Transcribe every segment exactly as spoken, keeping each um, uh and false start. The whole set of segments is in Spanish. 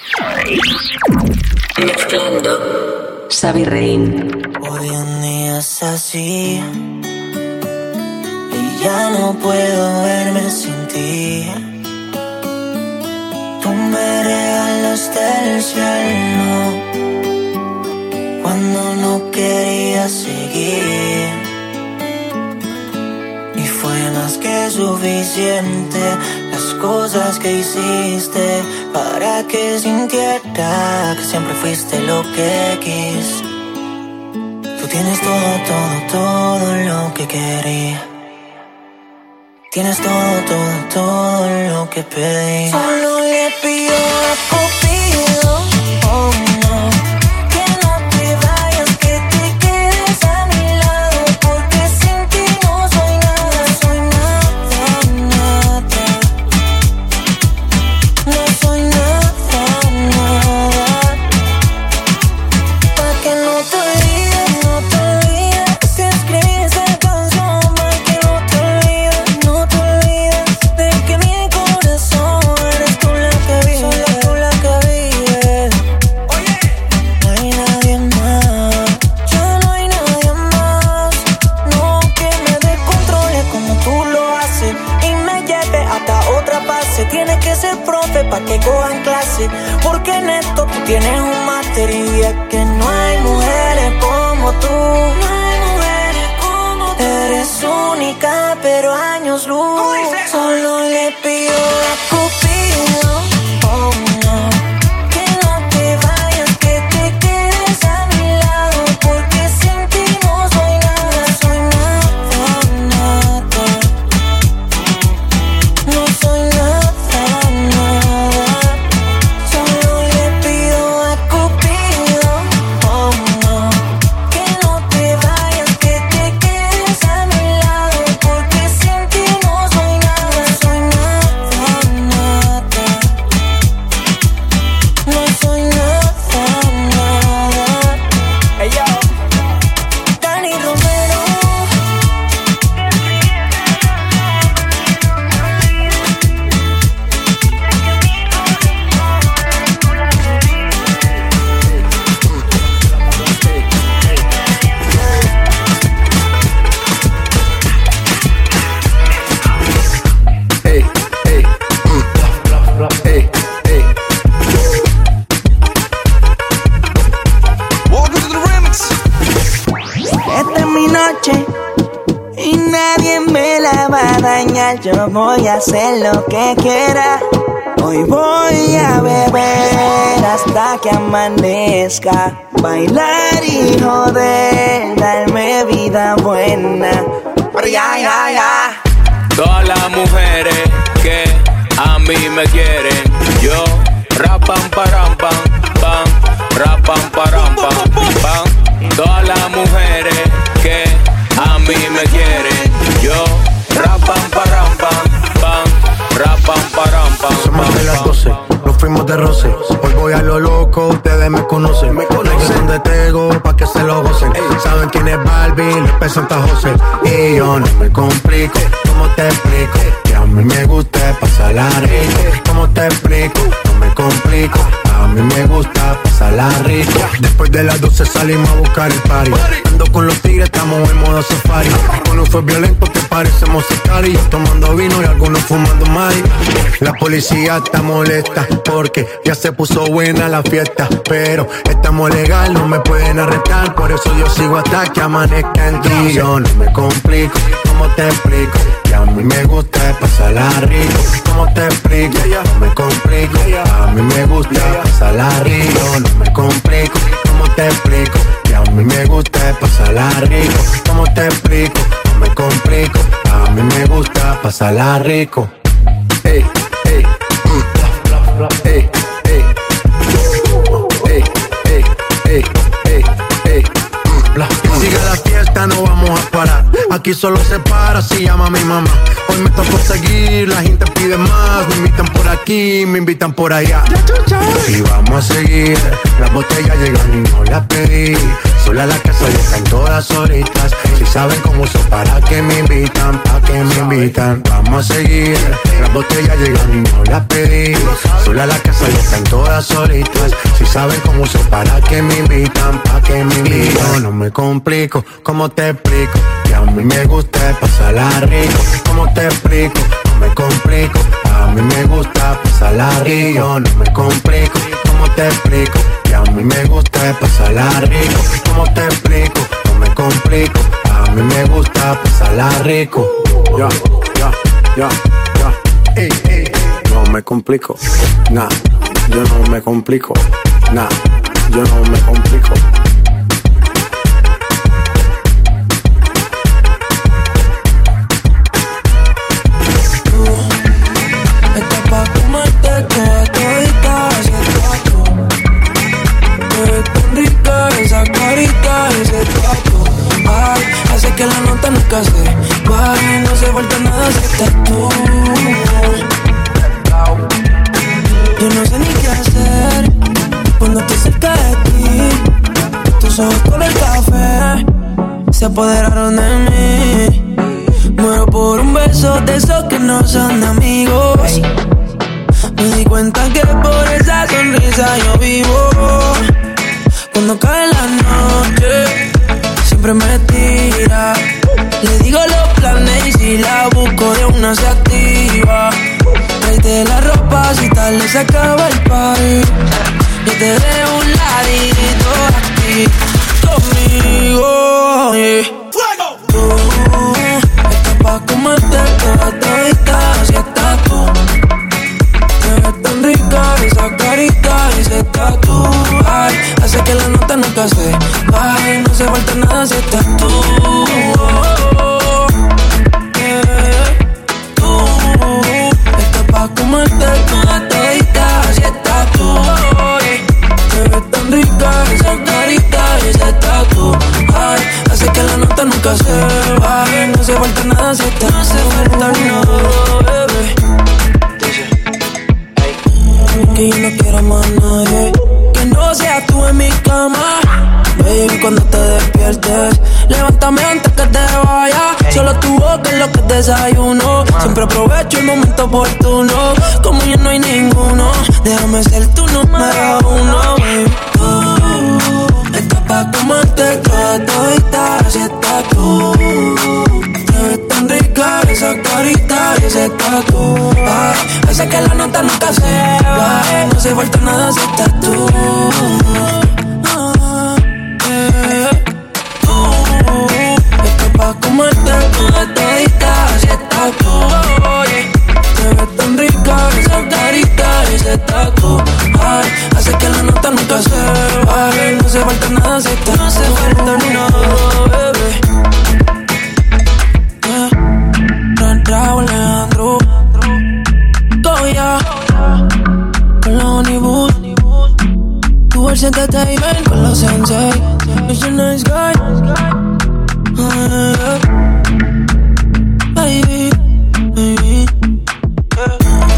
Mezclando Xavi Rein. Hoy en día es así y ya no puedo verme sin ti. Tú me regalaste el cielo cuando no quería seguir, y fue más que suficiente las cosas que hiciste para que sintiera que siempre fuiste lo que quis. Tú tienes todo, todo, todo lo que quería. Tienes todo, todo, todo lo que pedí. Solo le pido a Cupido, oh no, que no te vayas, que te quedes a mi lado, porque sin ti no soy nada, soy nada, nada. No soy nada, nada. Pa' que no te olvides, no te olvides, si escribí esa canción, pa' que no te olvides, no te olvides de que mi corazón eres tú la que vive, soy tú la que vive. Oye, no hay nadie más, ya no hay nadie más, no que me descontrole como tú lo haces y me lleve hasta otra fase. Tienes que ser profe pa' que cojan clase, porque en esto tú tienes un máster y es que no hay mujeres como tú. No hay mujeres como tú. Eres única pero años luz. Solo le pido a Cupido, oh no, que no te vayas, que te quedes a mi lado, porque sin ti no soy nada, soy nada, nada. No soy nada, nada. Solo le pido a Cupido, oh no, que no te vayas, que te quedes a mi lado, porque sin ti no soy nada, soy nada, nada. No soy nada, nada. Hey yo, Dani Romero. Hey, hey, mm, hey, hey. Welcome to the remix. Esta es mi noche y nadie me la va a dañar. Yo voy a hacer lo que quiera. Hoy voy a beber hasta que amanezca, bailar y joder, darme vida buena. Pero ya, ya, ya. Todas las mujeres que a mí me quieren, yo rapam param pam pam, rapam param pam pam. Todas las mujeres que a mí me quieren, yo rapam param pam pam, rapam param pam Son más de las doce, nos fuimos de roce. Hoy voy a lo loco, ustedes me conocen. Me conocen donde tengo, pa' que se lo gocen. Saben quién es Barbie, López Santa José. Y yo no me complico, ¿cómo te explico? Que a mí me gusta pasarla rico. ¿Cómo te explico? No me complico, a mí me gusta pasarla rico. Después de las doce salimos a buscar el party. Ando con los tigres, estamos en modo safari. Uno fue violento que parecemos sicarios, tomando vino y algunos fumando mari. La policía está molesta porque ya se puso buena la fiesta, pero estamos legal, no me pueden arrestar, por eso yo sigo hasta que amanezca en ti. Yo no me complico, ¿cómo te explico? Que a mí me gusta pasarla rico. ¿Cómo te explico? No me complico, a mí me gusta pasarla rico. No me complico, ¿cómo te explico? Que a mí me gusta pasarla rico. ¿Cómo te explico? No me complico, a mí me gusta pasarla rico. Hey, hey, mm, hey, hey, hey, hey, hey, hey, hey, mm. Sigue la fiesta, no vamos a parar. Aquí solo se para si llama mi mamá. Hoy me tocó seguir, la gente pide más. Me invitan por aquí, me invitan por allá. Y vamos a seguir, las botellas llegan y no las pedí. Sola la casa y están todas solitas. Si saben cómo son, para que me invitan, pa' que me invitan. Vamos a seguir, las botellas llegan y no las pedí. Sola la casa y están todas solitas. Si saben cómo son, para que me invitan, pa' que me invitan. Yo no me complico, ¿cómo te explico? Que a mí me gusta pasarla rico. ¿Cómo te explico? No me complico. A mí me gusta pasarla rico. Yo no me complico, ¿cómo te explico? Que a mí me gusta pasarla rico. ¿Cómo te explico? No me complico. A mí me gusta pasarla rico. Ya, ya, ya, ya. Ey, ey. No me complico, nah. Yo no me complico, nah. Yo no me complico. Estás pa' comerte toda todita, ese tatu. Te ves tan rica esa carita, ese tatu. Ay, hace que la nota nunca se baje, no se vuelta nada si estás tú. Yo no sé ni qué hacer cuando estoy cerca de ti. Tus ojos color café se apoderaron de mí. Muero por un beso de esos que no son de amigos. Me di cuenta que por esa sonrisa yo vivo. Cuando cae la noche, siempre me tira. Le digo los planes y si la busco de una se activa. Tráete la ropa si tal le se acaba el party. Yo te dejo un ladito aquí conmigo, yeah. ¡Fuego! Tú estás pa' comerte toda todita, así estás tú. Te ves tan rica esa carita y ese tatu. Ay, hace que la nota nunca se baje, no se falta nada si estás tú. Pa' comerte toda todita, así estás tú. Te ves tan rica esa carita y ese tatu. Ay, hace que la nota nunca se baje, no se falta nada si estás. No se falta nada, bebé. Que yo no quiero más nadie que no seas tú en mi cama. Baby, cuando te despiertes, levántame antes que te vayas. Solo tu boca es lo que desayuno. Siempre aprovecho el momento oportuno. Como ya no hay ninguno, déjame ser tu número uno. Baby, tú estás pa' comerte toda todita, así estás tú. Te ves tan rica esa carita y ese tatu. Ay, hace que la nota nunca se baje, no se falta nada si estás tú. Pa' comerte toda todita, así estás tú. Te ves tan rica esa carita y ese tatu. Ay, hace que la nota nunca se baje, no se falta nada si estás. No se falta nada, bebé. Yeah. Raúl Alejandro Goya con la Honeywood. Tu versión de Entertainment con los Sensei. It's a nice guy. Uh, baby, baby, yeah.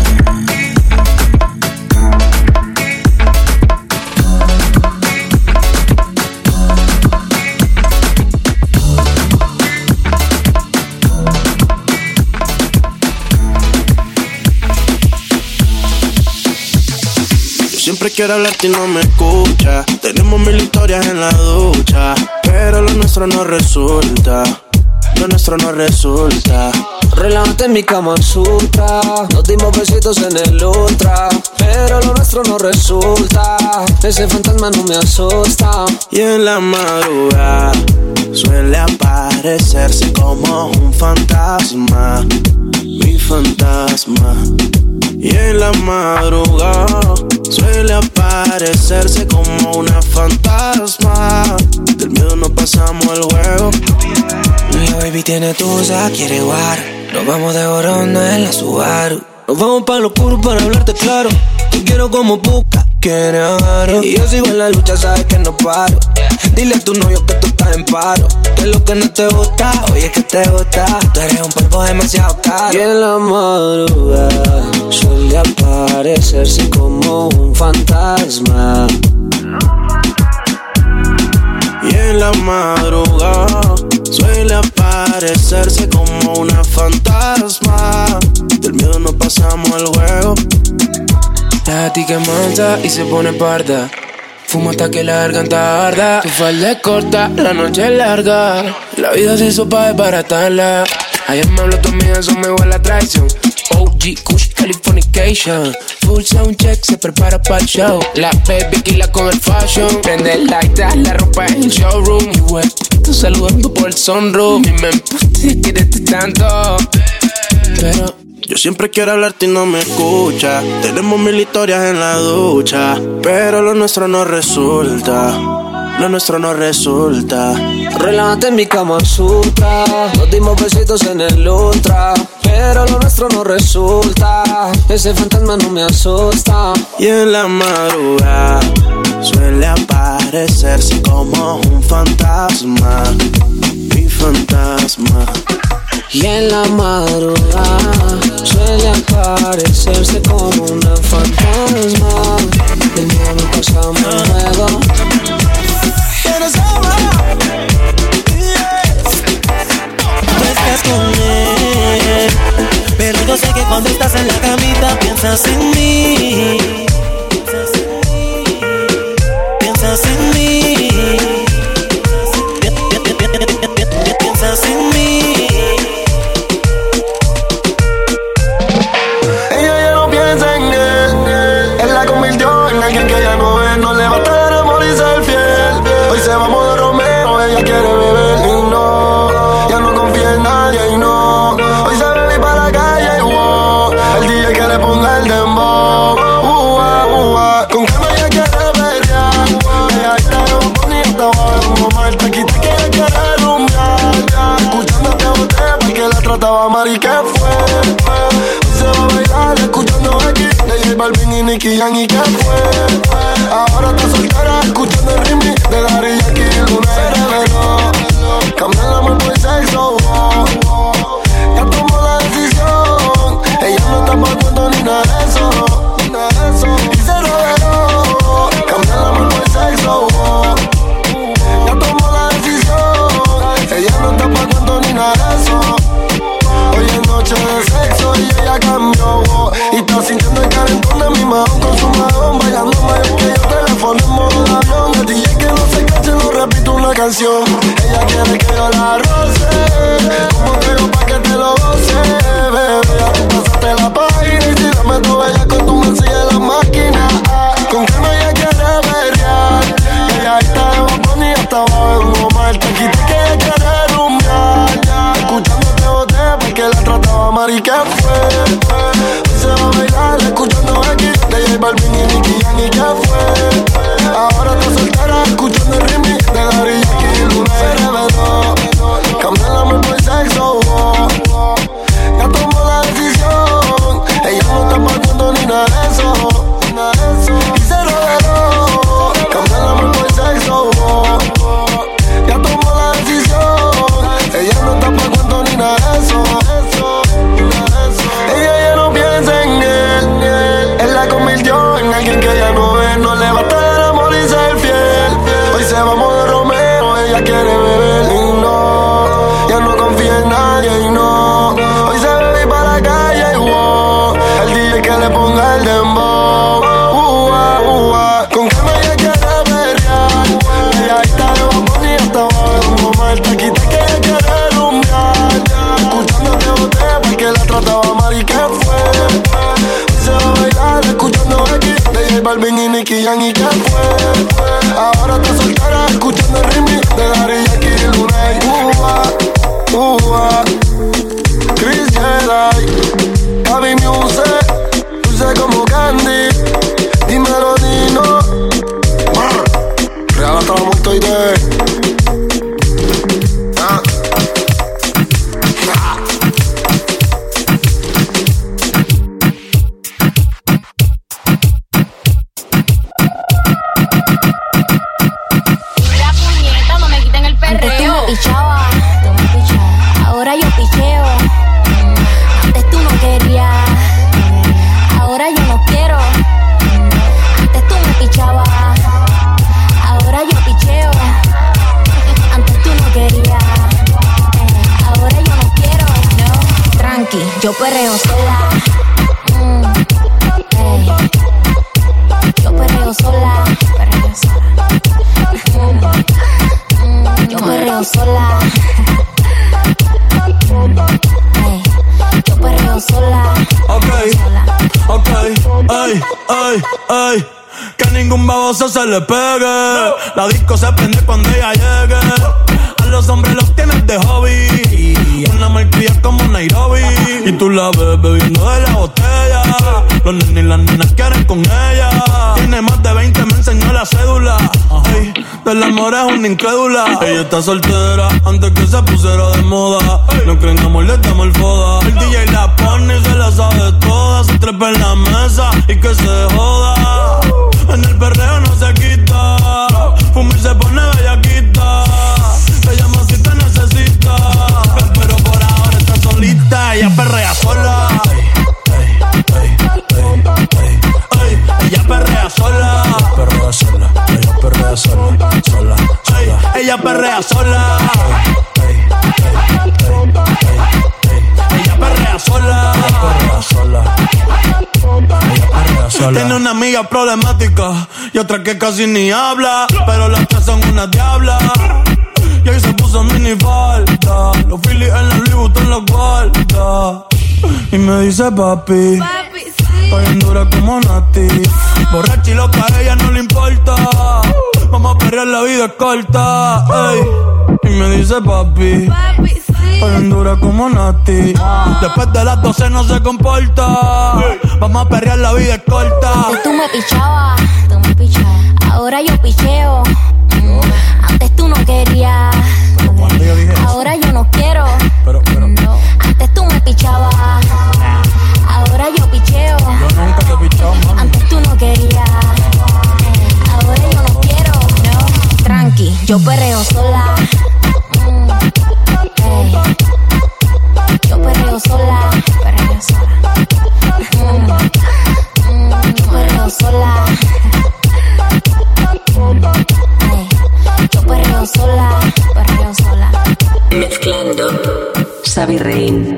Yo siempre quiero hablarte y no me escucha. Tenemos mil historias en la ducha, pero lo nuestro no resulta. Lo nuestro no resulta. Relájate en mi cama sutra. Nos dimos besitos en el ultra, pero lo nuestro no resulta. Ese fantasma no me asusta. Y en la madrugada suele aparecerse como un fantasma. Mi fantasma. Y en la madrugada suele aparecerse como una fantasma. Del miedo no pasamos el juego. La baby tiene tusa, quiere guar. Nos vamos de Corona en la Subaru. Nos vamos pa' lo oscuro para hablarte claro. Te quiero como puca, quiere aro. Y yo sigo en la lucha, sabes que no paro. Dile a tu novio que tú estás en paro. Que es lo que no te gusta, oye, es que te gusta. Tú eres un polvo demasiado caro. Y en la madrugada suele aparecerse como un fantasma. Y en la madrugada suele aparecerse como una fantasma. Del miedo no pasamos al juego. La tica manta y se pone parda. Fumo hasta que la garganta arda. Tu falda es corta, la noche es larga. La vida se hizo pa' desbaratarla. Ayer me habló tu amiga, eso me huele a traición. O G, Kush, Californication. Full sound check, se prepara para el show. La baby killa con el fashion. Prende el light, la ropa en el showroom. Y wey, tú saludando por el sunroof. Mi me empuste, quierete tanto. Pero yo siempre quiero hablarte y no me escucha. Tenemos mil historias en la ducha, pero lo nuestro no resulta. Lo nuestro no resulta. relájate en mi cama sutra. Nos dimos besitos en el ultra, pero lo nuestro no resulta. Ese fantasma no me asusta. Y en la madrugada suele aparecerse como un fantasma. Mi fantasma. Y en la madrugada suele aparecerse como una fantasma. Del miedo no pasamos luego. Tú estás con él, pero yo sé que cuando estás en la camita piensas en mí. Piensas en mí. Piensas en mí. Ella ya no piensa en él, él la convirtió en alguien que ella no ve. No le va a estar amor y ser fiel. Hoy se va a modo Romeo, ella quiere beber y no, ya no confía en nadie y no. Hoy se bebe para la calle y wow, el D J que le ponga el dembow. Uh, uh, uh, uh. Con calma ella quiere pelear, ella está de bonita, estaba de un mal taquita que ella quiere rumbear. Escuchándote a usted porque la trataba mal y que fue. Hoy se va a bailar escuchando aquí de J Balvin y Nicky Jam y que fue. Ahora está soltera escuchando el remix de Daddy Yankee y Luna Cerebro. Cambiar el amor por sexo, oh, oh. Ya tomó la decisión, ella no está pa' cuento ni nada de eso, nada de eso. Y se reveló, cambiar el amor por sexo, oh. Ya tomó la decisión, ella no está pa' cuento ni nada de eso. Hoy es noche de sexo y ella cambió, oh. Y está sintiendo el calentón de mi mano con su marón, bailando mayor que yo, teléfono en modo de avión. El D J que no se cache, no repito una canción. Ella quiere que yo la roce, como creo pa' que te lo goce, bebé. Ya tú pasaste la página y si la meto bella con tu mensaje de la máquina. Ah, con calma ella quiere perrear, ella está de bambón y hasta abajo en un mal taquita que ella quiere rumbear. Escuchándote boté porque la trataba mal y que fue. Hoy se va a bailar escuchando aquí de J Balvin y Nicky Jam y que fue. Ahora está soltera escuchando el remix de Daddy Yankee y Luna Cerebro. Cambia el amor por sexo, oh, oh. Ya tomó la decisión, ella no está pa' cuento ni nada de eso, nada de eso. Y se reveló, cambia el amor por sexo, oh, oh. Ya tomó la decisión, ella no está pa' cuento ni nada de eso, nada de eso. Ella ya no piensa en él, él la convirtió en alguien que ella no ve. No le va a estar amor y ser fiel. Hoy se va a modo Romeo, ella quiere beber y no, ya no confía en nadie y no. Hoy se bebe para la calle y wow, el D J que le ponga el dembow. Uh, uh, uh, uh. Con calma ella quiere perrear, ella está de bambón y hasta abajo en un mal taquita que ella quiere rumbear. Escuchándote boté porque la trataba mal y que fue. Hoy se va a bailar escuchando aquí de J Balvin y Nicky Jam y que fue. Ahora está soltera escuchando el remix de Daddy Yankee y Luna y uh, uh, uh. Chris Jedi, Gaby Music, dulce como candy. Dímelo, Dino. Real hasta la muerte y de ah. Ah. La puñeta, no me quiten el perreo. Antes tú me pichabas, tú me pichabas. Ahora yo picheo. Antes tú no querías, ahora yo no quiero. sola. Ey, yo perreo sola. Ok, sola. ok, ay, ay, ay. Que ningún baboso se le pegue. La disco se prende cuando ella llegue. A los hombres los tienes de hobby. Una malcria como Nairobi. Y tú la ves bebiendo de la botella. Los nenes y las nenas quieren con ella. Tiene más de veinte, me enseñó la cédula. Ay, del amor es una incrédula. Ella está soltera antes que se pusiera de moda. No creen amor, le damos el foda. El D J la pone y se la sabe toda. Se trepa en la mesa y que se joda. En el perreo no se quita. Fumir se pone bellaquita. Se llama si te necesita. Pero por ahora está solita. Ella perrea sola. Ey, ey, ey, ey, ey. Ella perrea sola. Ella perrea sola. Ella perrea sola. Sola, sola. Ella perrea sola. Ey, ey, ey, ey, ey. Ella perrea sola. Ella perrea sola. Tiene una amiga problemática y otra que casi ni habla, pero las tres son una diabla. Y ahí se puso mini falta, los Phillies en la Louis Vuitton los guarda. Y me dice papi, papi sí. Estoy bien dura como Nati. Borracha y loca, a ella no le importa. Vamos a perrear, la vida es corta. Ey. Y me dice papi, papi sí. Estoy bien dura como Nati. Después de las doce no se comporta. Vamos a perrear, la vida es corta. Antes tú me pichabas, tú me pichabas. Ahora yo picheo. Mm. Antes tú no querías. Yo dije ahora yo no quiero. Pero, pero. No. Antes tú me pichabas. Ahora yo picheo. Yo nunca te he pichado, mami. Antes tú no querías. Ahora yo no quiero. No. Tranqui, yo perreo sola. Mm. Ey. Yo perreo sola. Perreo sola. Mm. Mm. Yo perreo sola. Ey. Yo perreo sola. Perreo sola. Mezclando Xavi Rein.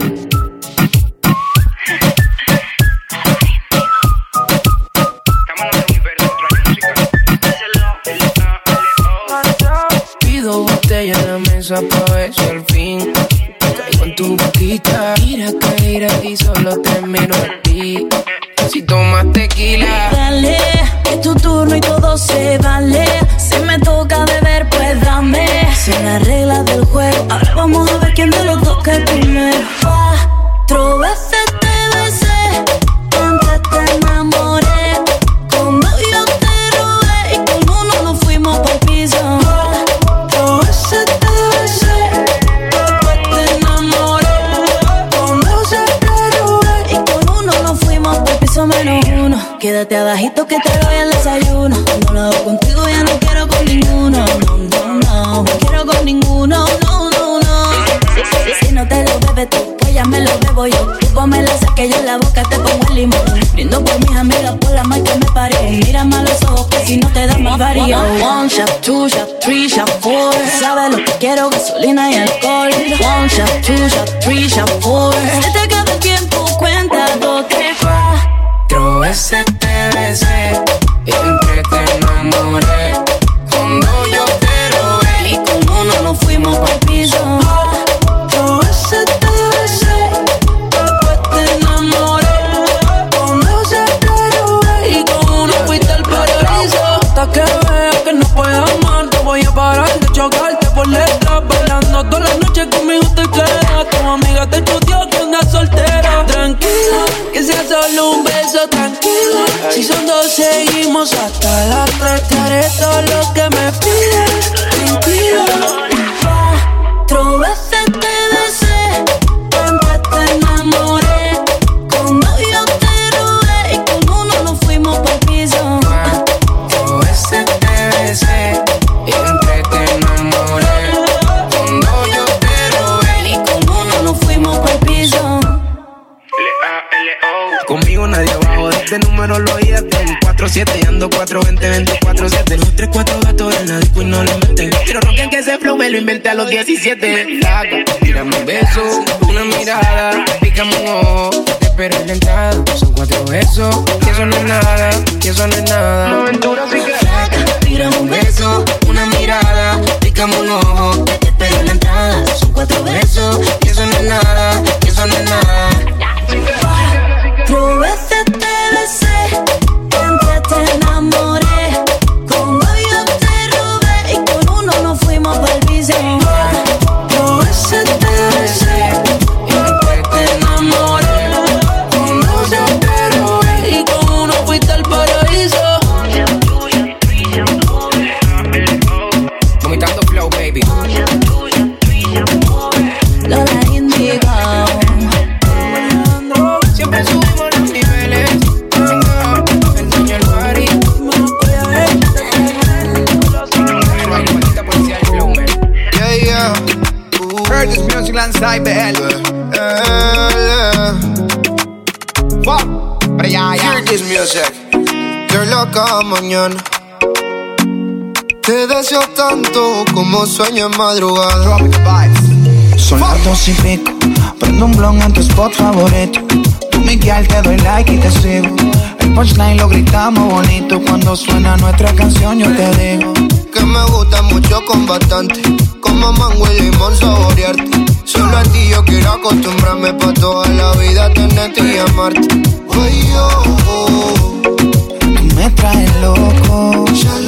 Pido botella en la mesa pa' ver si al fin caigo en tu boquita. Mira que ir y solo te miro a ti. Si tomas tequila, Dale, es tu turno y todo se vale. Si me toca beber, pues dame. Son las reglas del juego. Ahora vamos a ver quién de los dos cae primero. Cuatro veces te besé, antes te enamoré. Cuando yo te robé y con uno nos fuimos por piso. Cuatro veces te besé, después te enamoré. Cuando yo te robé y con uno nos fuimos por piso menos uno. Quédate abajito que te doy el desayuno. No lo hago contigo, ya no quiero con ninguno. No, no, no, no quiero con ninguno. No, no, no. Si, si, si no te lo bebes tú, pues ya me lo bebo yo. Tú ponme la que yo en la boca te pongo el limón. Brindo por mis amigas, por la mal que me pare. Mírame a los ojos que si no te da más varío. One shot, two shot, three shot, four. Sabes lo que quiero, gasolina y alcohol. One shot, two shot, three shot, four. Se te acaba el tiempo, cuenta dos, tres, cuatro veces te besé y entre te enamoré. Cuando yo te robé y con uno nos fuimos por piso. Cuatro veces te besé, después te enamoré. Cuando yo te robé y con uno fuiste al paraíso. hasta que veas que no puedo amar, te voy a parar de chocarte por letras. Bailando toda la noche conmigo te quedas. Tu amiga te chuteó que andas soltera. Tranquila, que sea solo un beso, tranquila. Si son dos seguimos hasta las tres. Te haré todo lo que me pides, tranquila. Cuatro veces te besé, antes te enamoré. Cuando yo te robé y con uno nos fuimos por piso. Cuatro veces te besé y entre te enamoré. Cuando yo te robé y con uno nos fuimos por piso. Conmigo nadie abajo de este número lo oía. Tengo cuatro siete y ando cuatro veinte, veinticuatro siete. Los tres, cuatro gatos en la disco y no lo inventé. Quiero rocken que ese flow me lo inventé a los diecisiete. Saca, tírame un beso, una mirada, pícame un ojo, te espero en la entrada. Son cuatro besos, que eso no es nada, que eso no es nada. No aventura, así que saca, tírame un beso, una mirada, pícame un ojo, te espero en Westside B L. Wow, pero ya, ya. Hear this music. Qué loca mañana. Te deseo tanto como sueño en madrugada. Drop the vibes. Son las dos y pico. Prendo un blon en tu spot favorito. Tú, Miguel, te doy like y te sigo. El punchline lo gritamos bonito. Cuando suena nuestra canción yo te digo que me gusta mucho con bastante, como mango y limón saborearte. Solo a ti yo quiero acostumbrarme pa' toda la vida tenerte y amarte. Ay, oh, oh. Tú me traes loco,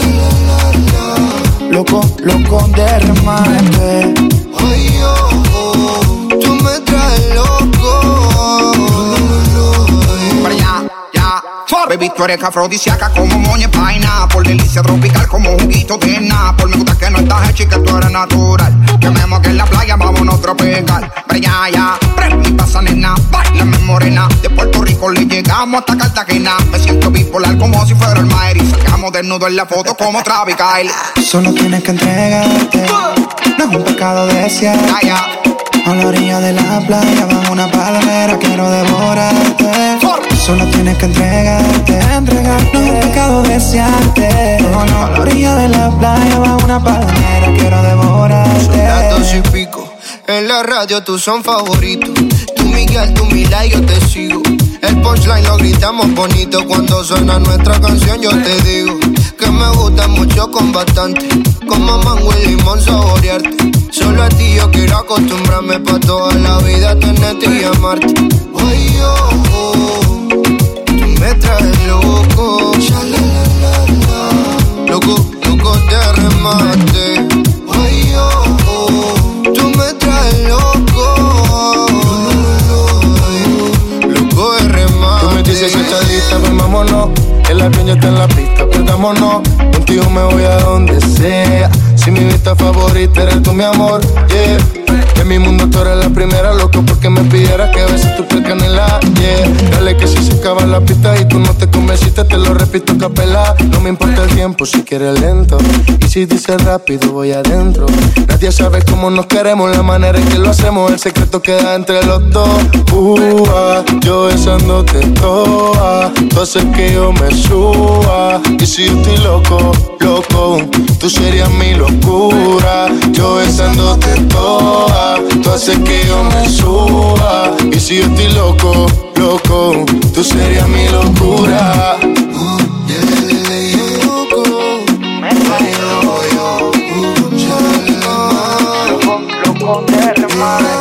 loco, loco de remate. Ay, oh, oh. Tú me traes loco. Para allá, ya. Baby, tú eres afrodisíaca como moña paina. Por delicia tropical como juguito de Napol. Me gusta que no estás hecha y que tú eres natural. Que me moque en la playa, vámonos a tropical. Pero ya, ya, prende y pasa nena. Bailame morena, de Puerto Rico le llegamos hasta Cartagena. Me siento bipolar como si fuera el Mayri. Salgamos desnudos en la foto como Travis Kyle. Solo tienes que entregarte, no es un pecado desear. Ya, ya. A la orilla de la playa, bajo una palmera, quiero devorarte. Solo tienes que entregarte, entregarte. No es un pecado desearte. No, no. A la orilla de la playa, bajo una palmera, quiero devorarte. Son las dos y pico. En la radio tú son favoritos. Tú Miguel, tú Mila y yo te sigo. El punchline lo gritamos bonito. Cuando suena nuestra canción yo te digo que me gusta mucho con bastante, como mango y limón saborearte. Solo a ti yo quiero acostumbrarme pa' toda la vida tenerte y amarte. Ay, oh, oh. Tú me traes loco, loco, loco de remate. Ay, oh, oh. Tú me traes loco, loco de remate. Tú me dices que estás lista, pues vámonos. El avión ya está en la pista, perdámonos. Contigo me voy a donde sea. Si mi vista favorita eres tú, mi amor, yeah. En mi mundo tú eres la primera, loco, porque me pidieras que beses tu piel canela, yeah. Dale que si se acaba la pista y tú no te convenciste, te lo repito a capela. No me importa el tiempo si quieres lento, y si dices rápido voy adentro. Nadie sabe cómo nos queremos, la manera en que lo hacemos, el secreto queda entre los dos. Uh, ah, yo besándote toda, tú haces que yo me suba. Y si yo estoy loco, loco, tú serías mi locura. Yo besándote toda, tú haces que yo me suba. Y si yo estoy loco, loco, tú serías mi locura. Uh, yeah, yeah, yeah, loco. Me traigo yo. Uh, yeah, loco, loco de remate.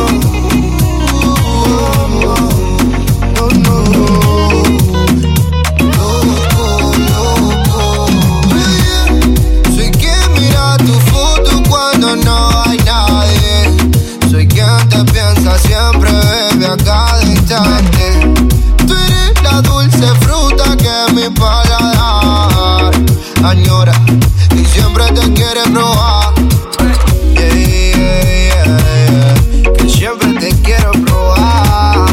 No hay nadie, soy quien te piensa siempre, bebe a cada instante. Tú eres la dulce fruta que mi paladar añora y siempre te quiere probar. Yeah, yeah, yeah, yeah. Que siempre te quiero probar.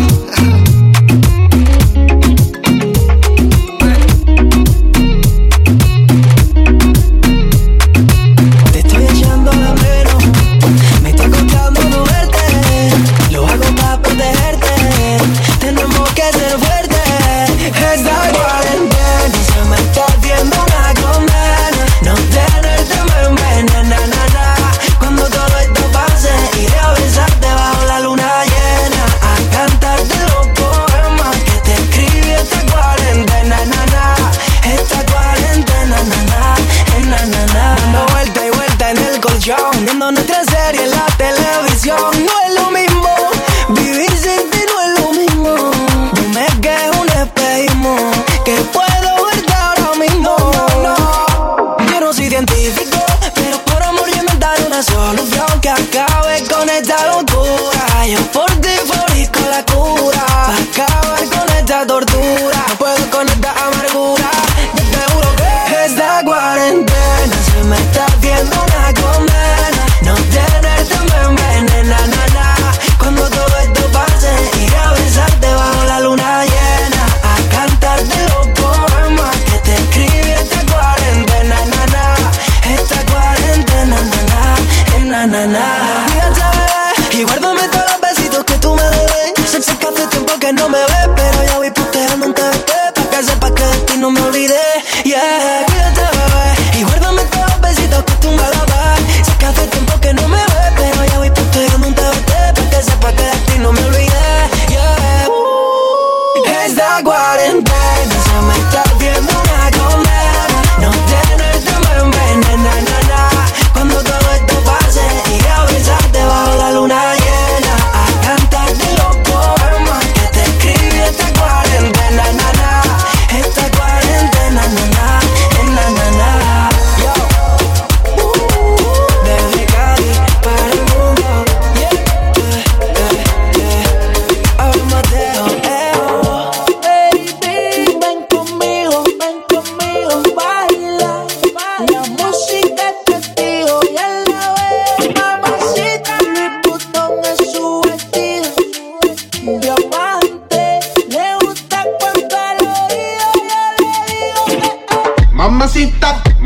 Te estoy echando la mano, me está costando no verte. Lo hago para protegerte, tenemos que ser fuertes. Esta cuarentena se me está haciendo una condena. No tenerte me envenena, na, na. Cuando todo esto pase, iré a besarte bajo la luna llena, a cantarte los poemas que te escribí esta cuarentena, na, na. Esta cuarentena, na, na, eh, na, na, na. Dando vuelta y vuelta en el colchón, viendo nuestra serie en la televisión. No es lo mismo, vivir sin ti no es lo mismo. Dime que es un espejismo, que puedo verte ahora mismo. No, no, no. Yo no soy científico, pero por amor yo inventaré una solución que acabe con esta locura. Yo por ti fabrico la cura, pa' acabar con esta tortura. No puedo con esta amargura, yo te juro que esta cuarentena se me está haciendo una condena. No tenerte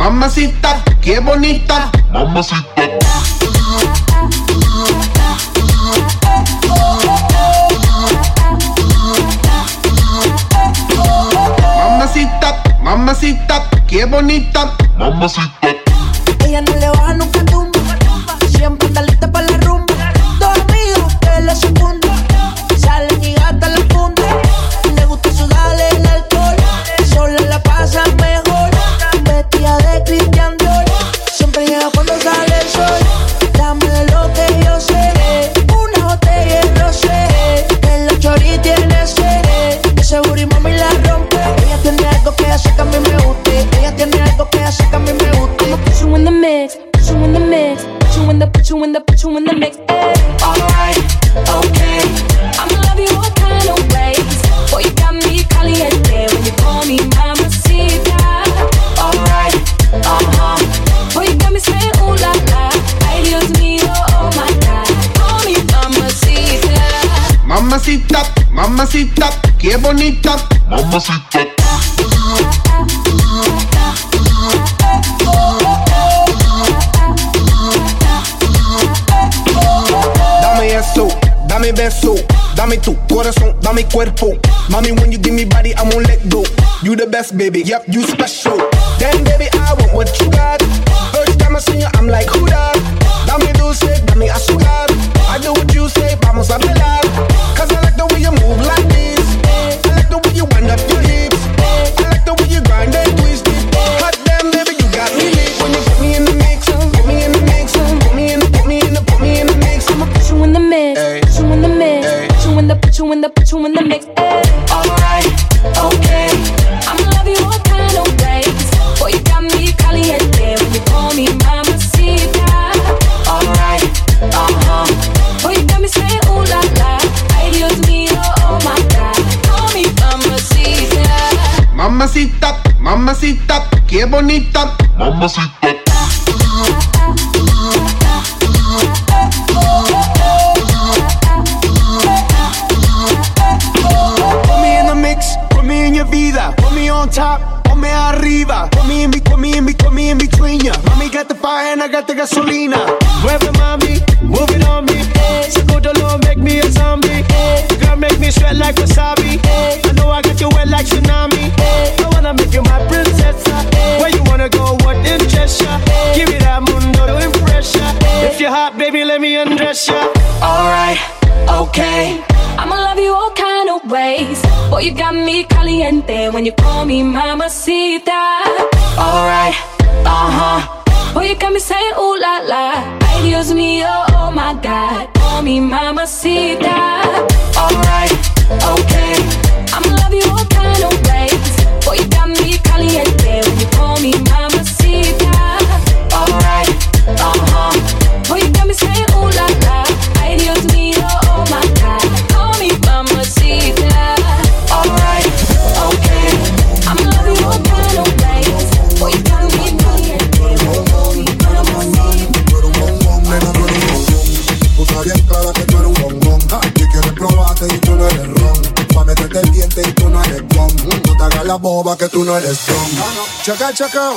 mamacita, qué bonita, mamacita. Mamacita, mamacita, qué bonita, mamacita. Ella no le baja nunca tumba, siempre está lista para la rumba. Dos amigos que la secundan, salen y gastan la funda. Le gusta sudarle el alcohol, sola la pasa mejor. Vestida de Christian Dior, siempre llega cuando sale el sol. Dame lo que yo sé, una botella de rosé. Que la chori tiene sed, de seguro y mami la rompe. Ella tiene algo que hace que a mí me guste. Ella tiene algo que hace que a mí me guste. I'ma put you in the mix, put you in the mix, put you in the, put you in the, put you in the mix. Alright, okay, I'ma love you all kind of ways. Boy, you got me caliente when you call me mamacita. Alright, uh-huh. Boy, you got me saying ooh la la. Ay, Dios mío, oh my God. Call me mamacita. Mamacita, mamacita, qué bonita, mamacita. Dame eso, dame beso, dame tu corazón, dame cuerpo. Mami, when you give me body, I won't let go. You the best, baby, yep, you special. Then, baby, I want what you got. First time I see you, I'm like, who that? Dame dulce, dame azúcar. I do what you say, vamos a bailar. Cause I like the way you move like this. I like the way you wind up your hips. I like the way you grind and twist it. Hot damn, baby, you got me lit. When you put me in the mix, put me in the mix, put me in the, put me in the, put me in the mix. I'ma put you in the mix, Ay. put you in the mix, Ay. put you in the, put you in the, put you in the mix. Alright, okay, I'ma love you all kind of ways. Boy, you got me caliente when you call me mamacita. Alright, uh-huh. Boy, you got me saying ooh la la. Ay, Dios mío, oh my God. Call me mamacita. Mamacita, mamacita, qué bonita, mamacita. Put me in the mix, put me in your vida, put me on top, ponme arriba, put me in, be- put me in, be- put me in between ya. Mami got the fire and I got the gasolina. Mueve mami, move it on me. So good Lord, make me a zombie. Girl, make me sweat like wasabi. I know I got you wet like tsunami. I wanna make you my princess. Where you wanna go, what interest ya? Give me that mundo to impress ya. If you're hot, baby, let me undress ya. Alright, okay, I'ma love you all kind of ways. Boy, you got me caliente when you call me mamacita. alright, Uh-huh. Boy, you got me saying ooh la la. Ay, Dios mío, oh my God. Call me mamacita. alright, Okay, I'ma love you all kind of ways. Boy, you got me caliente when you call me mamacita. alright, Uh-huh. Boy, you got me saying ooh la la. Ay, Dios mío, oh my God. Call me mamacita. alright, Okay, I'ma love you all kind of ways. Boy, you got me caliente when you call me mamacita. Tú eres un bombón, nena, tú eres un bombón. Tú estás bien clara que tú eres un bombón. Y quieres probarte y tú no eres ron. Pa' meterte el diente y tú no eres gom. No te hagas la boba que tú no eres gom. Checa, checa.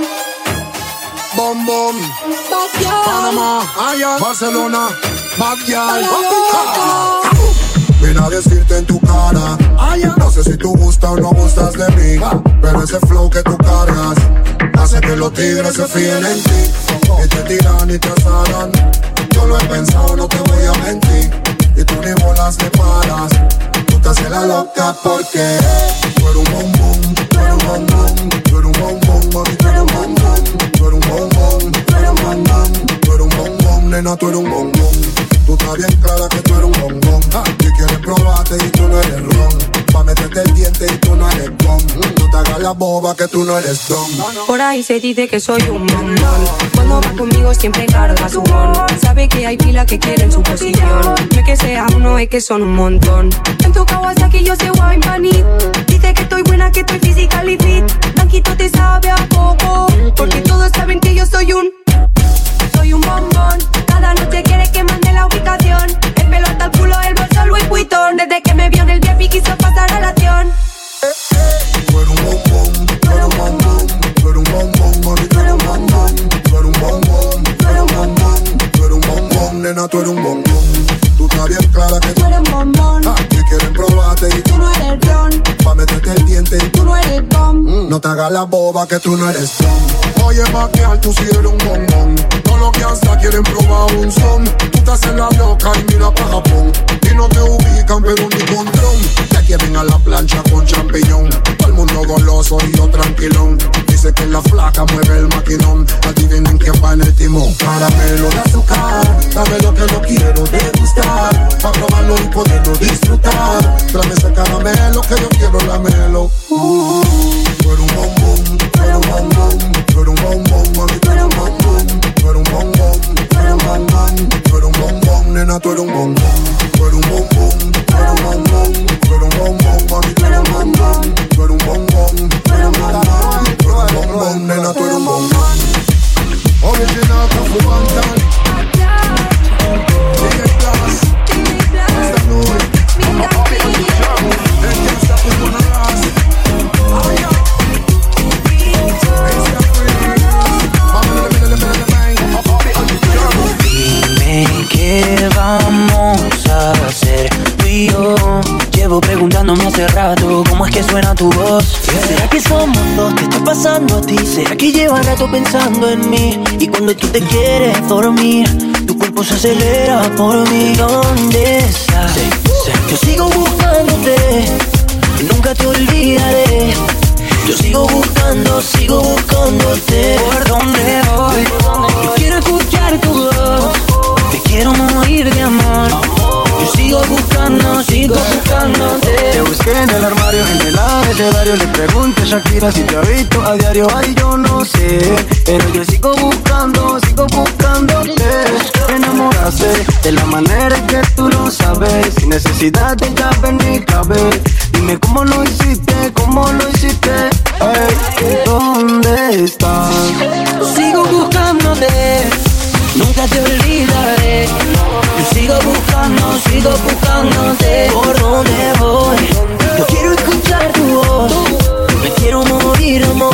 Bom, bom. Panamá, allá, Barcelona, Backyard. Vine a decirte en tu cara. No sé si tú gustas o no gustas de mí, pero ese flow que tú cargas hace que los tigres se fíen en ti y te tiran y te asaran. Yo lo he pensado, no te voy a mentir, y tú ni bolas ni paras. Tú te haces la loca porque tú eres un bombón, tú eres un bombón, tú eres un bombón, mami, tú eres un bombón, tú eres un bombón, tú eres un bombón, tú eres un bombón, nena, tú eres un bombón. Tú estás bien clara que tú eres un bombón. Y quieres probarte y tú no eres ron. Pa' meterte el diente y tú no eres gom. No te hagas la boba que tú no eres dom. Por ahí se dice que soy un bombón. Cuando va conmigo siempre carga su bon. Sabe que hay pila que quieren su posición. No es que sea uno, es que son un montón. En tu Kawasaki yo soy wine bunny. Dice que estoy buena, que estoy physically fit. Blanquito te sabe a poco, porque todos saben que yo soy un Soy un bombón. Cada noche quiere que mande la ubicación. El pelo hasta el culo, el bolso Louis Vuitton. Desde que me vio en el V I P quiso pasar a la acción. Tú eres un bombón, tú eres un bombón, tú eres un bombón, mami, tú eres tú eres un bombón. Tú estás bien clara que tú eres un bombón. Ah, que quieren probarte y tú no eres ron. Pa' meterte el diente y tú no eres tom. Mm, no te hagas la boba que tú no eres tom. Oye, maquial, tú sí eres un bombón. Todos los que hasta quieren probar un son. Tú estás en la loca y mira pa' Japón. Y no te ubican, pero ni con dron. Te quieren a la plancha con champiñón. Todo el mundo goloso y yo tranquilón. Dice que la flaca mueve el maquinón. Adivinen quién va en el timón. Caramelo de azúcar, dame lo que no quiero degustar. Pa' probarlo y poderlo disfrutar. Tráeme ese caramelo que yo quiero lamelo. Uh, tú eres un bombón, tú eres un bombón. Tú eres un bombón, mami, tú eres un bombón. Tú eres un bombón, tú eres un bombón. Tú eres un bombón, nena, tú eres un bombón. Tú eres un bombón, tú eres un bombón. Tú eres un bombón, mami, tú eres un bombón. Tú eres un bombón, tú eres un bombón. Tú eres un bombón, nena, tú eres un bombón. Original Cafu Bantan. Ticket Class. Esta noche. El que está por una raza. Dime qué vamos a hacer tú y yo. Llevo preguntándome hace rato cómo es que suena tu voz. ¿Será que somos dos? ¿Qué está pasando a ti? ¿Será que lleva rato pensando en mí? Y cuando tú te quieres dormir, tu cuerpo se acelera por mí. ¿Dónde estás? Yo sigo buscándote, nunca te olvidaré. Yo sigo buscando, sigo buscándote. ¿Por dónde voy? Yo quiero escuchar tu voz. Te quiero morir de amor. Yo sigo buscando, sigo buscándote. Te busqué en el armario, en el abecedario. Le pregunté a Shakira si te ha visto a diario. Ay, yo no sé, pero yo sigo buscando, sigo buscándote. Me enamoraste de la manera en que tú lo sabes, sin necesidad de llave ni clave. Dime cómo lo hiciste, cómo lo hiciste. Ay, ¿dónde estás? Sigo buscándote, nunca te olvidaré. Yo sigo buscando, sigo buscándote. ¿Por dónde voy? Yo quiero escuchar tu voz. Me quiero morir, amor.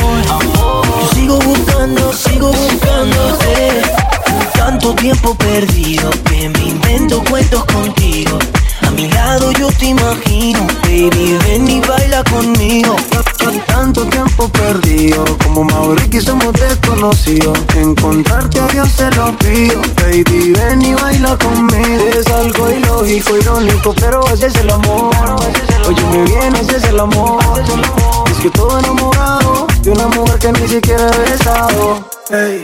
Yo sigo buscando, sigo buscándote. Tanto tiempo perdido que me invento cuentos contigo. A mi lado yo te imagino, baby, ven y baila conmigo. Tanto tiempo perdido, como Mauricio somos desconocidos. Encontrarte a Dios se lo pido, baby, ven y baila conmigo. Es algo ilógico, irónico, pero así es el amor. Óyeme bien, ese es el amor. Es que todo enamorado de una mujer que ni siquiera he besado. Hey,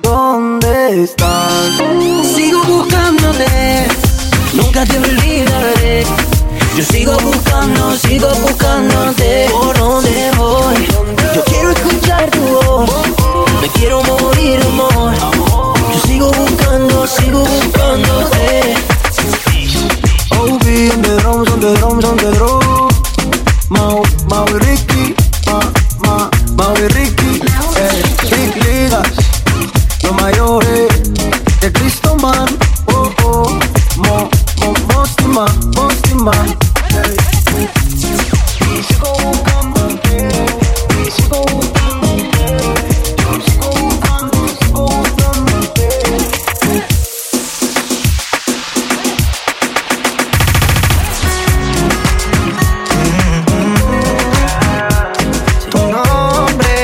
¿dónde estás? Sigo buscándote, nunca te olvidaré. Yo sigo buscando, sigo buscándote. ¿Por dónde voy? Yo quiero escuchar tu voz. Me quiero morir, amor. Yo sigo buscando, sigo buscándote. O B on the drums, on the drums, on the drums. Mau, Mau y Ricky, Ma, Ma, Mau y Ricky. Eh, Big Ligas, los mayores de Cristo Man. Oh, oh, Mo, Mo, Mostima, Mostima. Hey. Y sigo buscándote, y sigo buscándote. Yo sigo buscando, sigo buscándote. Tu nombre,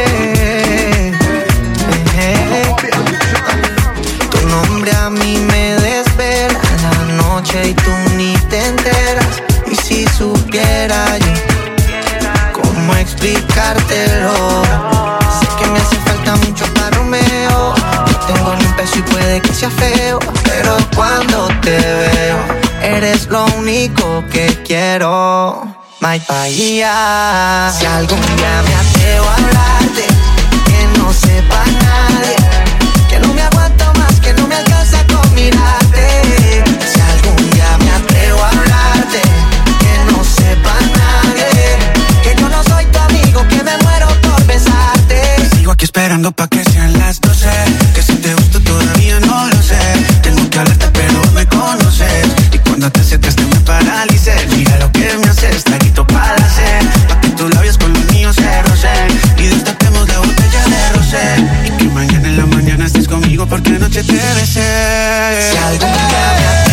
eh, tu nombre a mí me desvela la noche y tú ni te enteras. Y si supiera yo cómo explicártelo, sé que me hace falta mucho para Romeo. No tengo ni un peso y puede que sea feo, pero cuando te veo eres lo único que quiero. My Bahía. Si algún día me atrevo a hablarte, que no sepa nadie, que no me aguanto más, que no me alcanza con mirarte. Si algún día me atrevo a hablarte, que no sepa nadie, que yo no soy tu amigo, que me muero por besarte. Sigo aquí esperando pa' que sean las doce, que si te gusto todavía no lo sé. Tengo que hablarte pero me conoces, y cuando te acercas te me paralices. Mira lo que me haces, traguito para la sed, pa' que tus labios con los míos se rocen, y destapemos la botella de rosé, y que mañana en la mañana estés conmigo porque anoche te besé. Si algún día me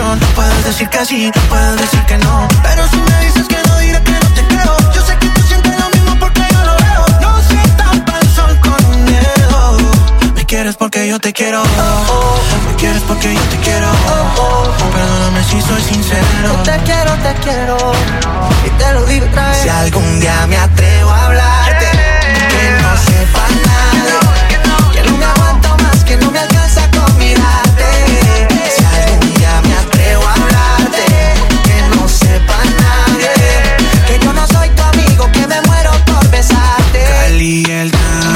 no, no puedes decir que sí, no puedes decir que no. Pero si me dices que no, diré que no te creo. Yo sé que tú sientes lo mismo porque yo lo veo. No se tapa el sol con un dedo. Me quieres porque yo te quiero. Me quieres porque yo te quiero. Perdóname si soy sincero. Te quiero, te quiero. Y te lo digo otra vez. Si algún día me atrevo a hablarte, que no sepa nadie, que no me aguanto más, que no me alcanza con mirarte. Si algún día me atrevo a hablarte, que no sepa nadie, que yo no soy tu amigo, que me muero por besarte. Cali el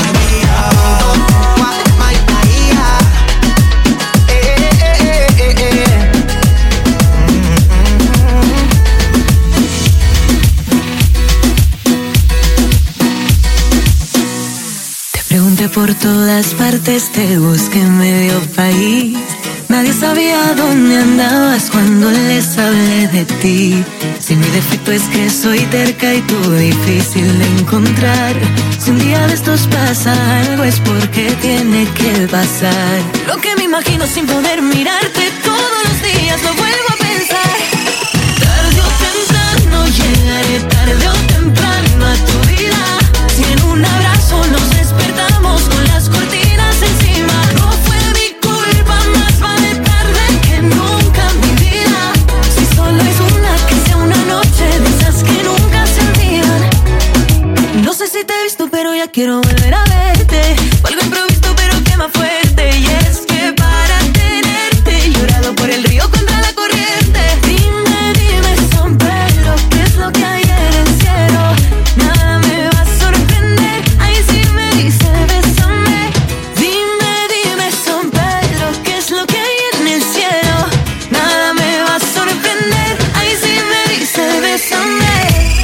por todas partes, te busqué en medio país. Nadie sabía dónde andabas cuando les hablé de ti. Si mi defecto es que soy terca y tú difícil de encontrar. Si un día de estos pasa algo es porque tiene que pasar. Lo que me imagino sin poder mirarte todos los días lo vuelvo a pensar. Tarde o temprano llegaré, tarde o temprano a tu vida. Si en un abrazo nos despertamos con las cortinas encima. No fue mi culpa, más vale tarde que nunca en mi vida. Si solo es una, que sea una noche de esas que nunca se olvidan. No sé si te he visto, pero ya quiero volver a verte. O algo improvisto, pero quema fuerte. Y es que para tenerte he llorado por el río contra la corriente. Dime, dime, San Pedro, ¿qué es lo que hay en el cielo? Nada me va a sorprender. Ahí sí me dice, bésame. Dime, dime, San Pedro, ¿qué es lo que hay en el cielo? Nada me va a sorprender. Ahí sí me dice, bésame.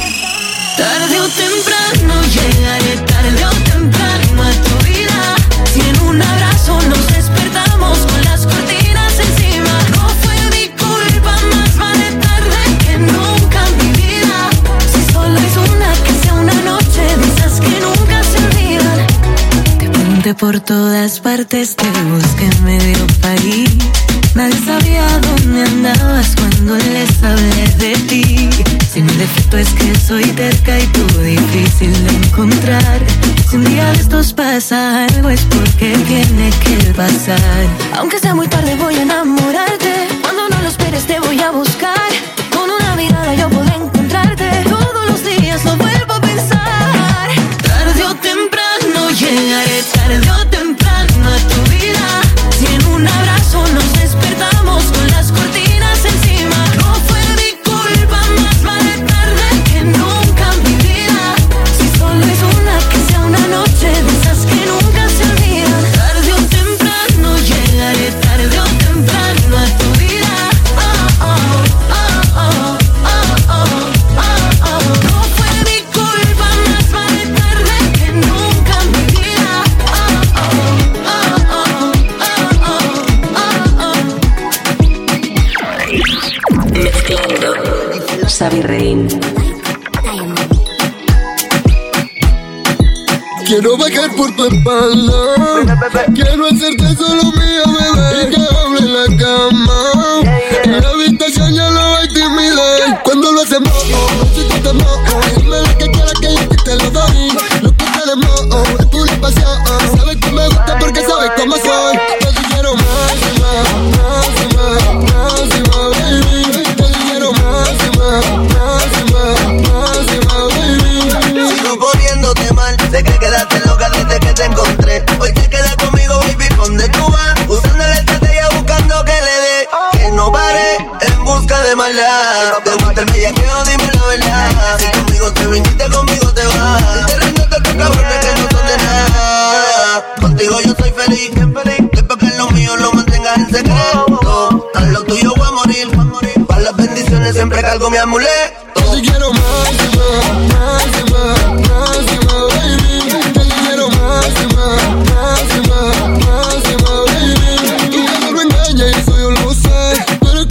Tarde o temprano llegaré, tarde o temprano a tu vida. Si en un abrazo nos despertamos con las cortinas encima. No fue mi culpa, más vale tarde que nunca en mi vida. Si solo es una, que sea una noche de esas que nunca se olvidan. Te pregunté por todas partes, te busqué en medio país. Nadie sabía dónde andabas cuando les hablé de ti. Si mi defecto es que soy terca y tú difícil de encontrar. Si un día de estos pasa algo es porque tiene que pasar. Aunque sea muy tarde voy a enamorarte. Cuando no lo esperes te voy a buscar. Con una mirada yo puedo encontrarte. Todos los días lo vuelvo a pensar. Tarde o temprano llegaré, tarde o temprano a tu vida. Si en un abrazo nos despertamos con las cortinas encima. No fue mi culpa, más vale tarde que nunca en mi vida. Si solo es una, que sea una noche de esas que nunca se olvidan. Tarde o temprano llegaré, tarde o temprano a tu vida. Oh, oh, oh, oh, oh, oh, oh, oh. No fue mi culpa, más vale tarde que nunca en mi vida. Oh, oh, oh, oh, oh, oh, oh. Mezclando Xavi Rein. Quiero bajar por tu espalda. Quiero hacerte solo mía, bebé. Y que hable en la cama. En la habitación ya no hay timidez. Cuando lo hacemos, oh, si tú te mojo. Dime lo que quieras que yo a ti te lo doy. Lo que te demo, es pura pasión. Sabes que me gusta porque sabes cómo soy. Yo te quiero más y más, más y más, más y más, baby. Yo te quiero más y más, más y más, más y más, baby. Sigo poniéndote mal, sé que quedaste loca desde que te encontré. Hoy te quedas conmigo, baby, ¿dónde tú vas? Usando la estrategia, buscando que le dé. Que no pare, en busca de maldad. Te gusta el bellaqueo, dime la verdad. Si conmigo te viniste, conmigo te vas. Y te rindiste a tus cabrones que no son de nada. Contigo yo soy feliz, después que lo mío lo mantengas en secreto. A lo tuyo voy a morir, para las bendiciones siempre cargo mi amuleto. Yo te quiero más y más, más y más, más y más, baby. Yo te quiero más y más, más y más, más y más, baby. Tu cara no engaña y eso yo lo sé. Tú eres como el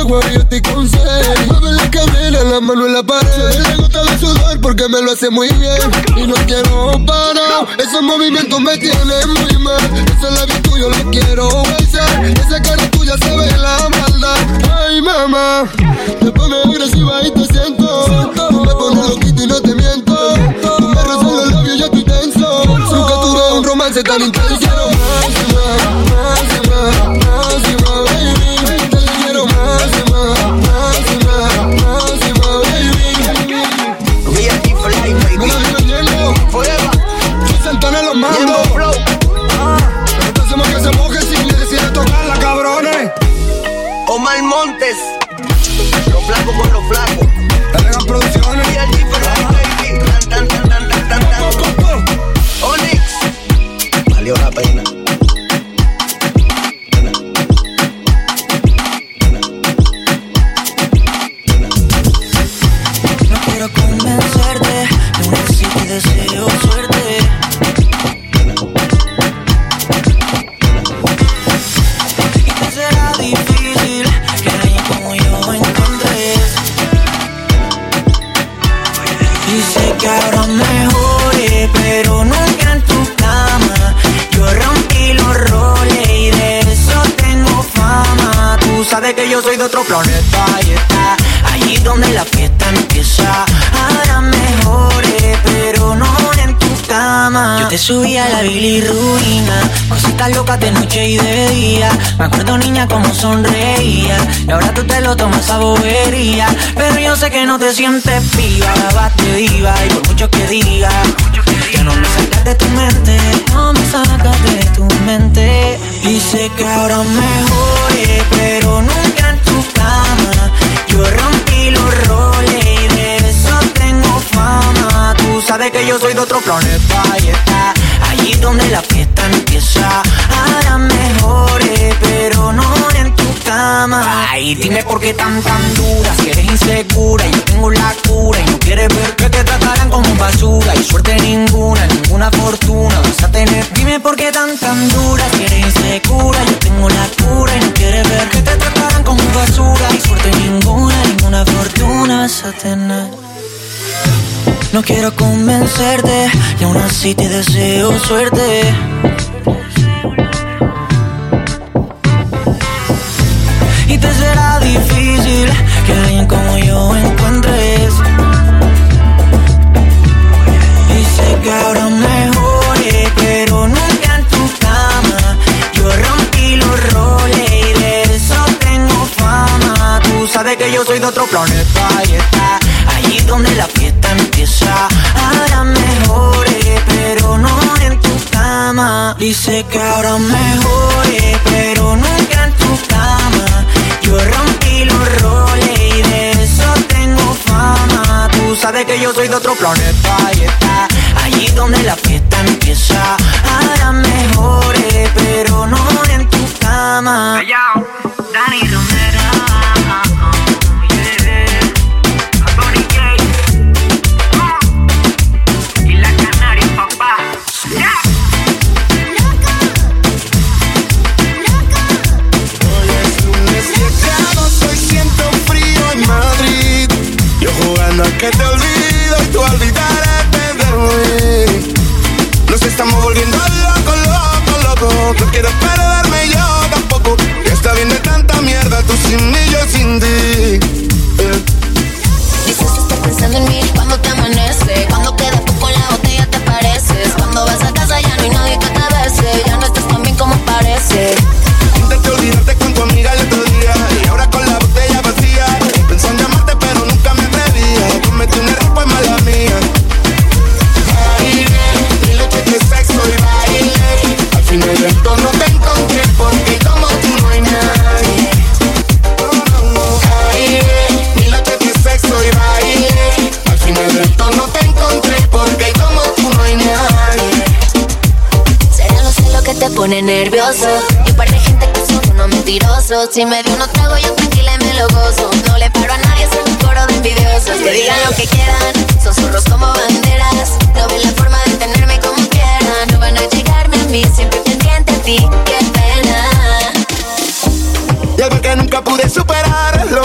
agua y yo estoy con sed. Mueve la cadera, la mano en la pared. Le gusta el sudor porque me lo hace muy bien. Y no quiero parar, esos movimientos me tienen muy mal. Esa es la virtud, yo la quiero besar. Esa cara tuya se ve la maldad. Ay, mamá, te pones agresiva y te siento. Me pones loquito y no te miento. Me rozan los labios y ya estoy tenso. Nunca tuve un romance tan intenso. Quiero más y más, más y más, más y más, baby. Te quiero más y más, más y más, más y más, baby. We are here for life, baby. Me la vivo lleno, Forever. yo Santana en los mandos. Ah, pero hacemos que se moje si le deciden tocarla, cabrones. Omar Montes. Los flacos con los flacos. Elegan Producciones. We are here for life, baby. Tan, tan, tan, tan, tan, tan, tan. Onyx. Valió la pena. No quiero convencerte, no sé si te deseo suerte. Y te será difícil que alguien como yo encuentres. Y sé que ahora mejoré, pero nunca en tu cama. Yo rompí los roles y de eso tengo fama. Tú sabes que yo soy de otro planeta y está allí donde la fiesta empieza. Ahora mejoré, pero no en tu cama. Yo te subí a la bilirruina, cositas locas de noche y de día. Me acuerdo, niña, como sonreía. Y ahora tú te lo tomas a bobería. Pero yo sé que no te sientes viva. Grabaste viva y por mucho que diga, ya no me sacas de tu mente, no me sacas de tu mente. Y sé que ahora mejoré, pero nunca en tu cama. Yo rompí los roles y de eso tengo fama. Tú sabes que yo soy de otro planeta y está allí donde la fiesta empieza. Ahora mejoré, pero no en tu cama. Ay, dime por qué tan tan dura, si eres insegura y yo tengo la cura. Y no quieres ver que te tratarán como basura. Y suerte ninguna, ninguna fortuna vas a tener. Dime por qué tan tan dura, si eres insegura yo tengo la cura. Y no quieres ver que te tratarán como basura. Y suerte ninguna, ninguna fortuna vas a tener. No quiero convencerte y aún así te deseo suerte. Y te será difícil que alguien como yo encuentres. Y sé que ahora mejoré, pero nunca en tu cama. Yo rompí los roles y de eso tengo fama. Tú sabes que yo soy de otro planeta y está allí donde la fiesta empieza. Ahora mejoré, pero no en tu cama. Y sé que ahora mejoré, pero nunca en tu cama. Yo rompí los roles y de eso tengo fama. Tú sabes que yo soy de otro planeta y está allí donde la fiesta empieza. Ahora mejoré, pero no en tu cama. Callao, Dani Romero. Que te olvido y tú olvidarte de mí. Nos estamos volviendo locos, locos, locos. No quieres perderme, yo tampoco. Ya está bien de tanta mierda, tú sin mí, yo sin ti. eh. Dices que estás pensando en mí cuando te amanece. Cuando queda poco en la botella te pareces. Cuando vas a casa ya no hay nadie que te bese. Ya no estás tan bien como parece. Intenté olvidarte con tu amiga el otro día. Y ahora con la botella vacía. Pensé en llamarte pero nunca me atrevía. Cometí un error, pues mala mía. Baile, y luché de sexo y baile. Al final de esto no te encontré porque como tú no hay nadie. Baile, y luché de sexo y baile. Al final de esto no te encontré porque como tú no hay nadie. Será no sé lo que te pone nervioso. Y par de gente que son unos mentirosos. Si me dio unos tragos yo tranquila y me lo gozo. No le paro a nadie, soy un coro de envidiosos. Que digan lo que quieran, son zorros como banderas. No ven la forma de tenerme como quieran. No van a llegarme a mí, siempre pendiente a ti. Qué pena. Y algo que nunca pude superar, lo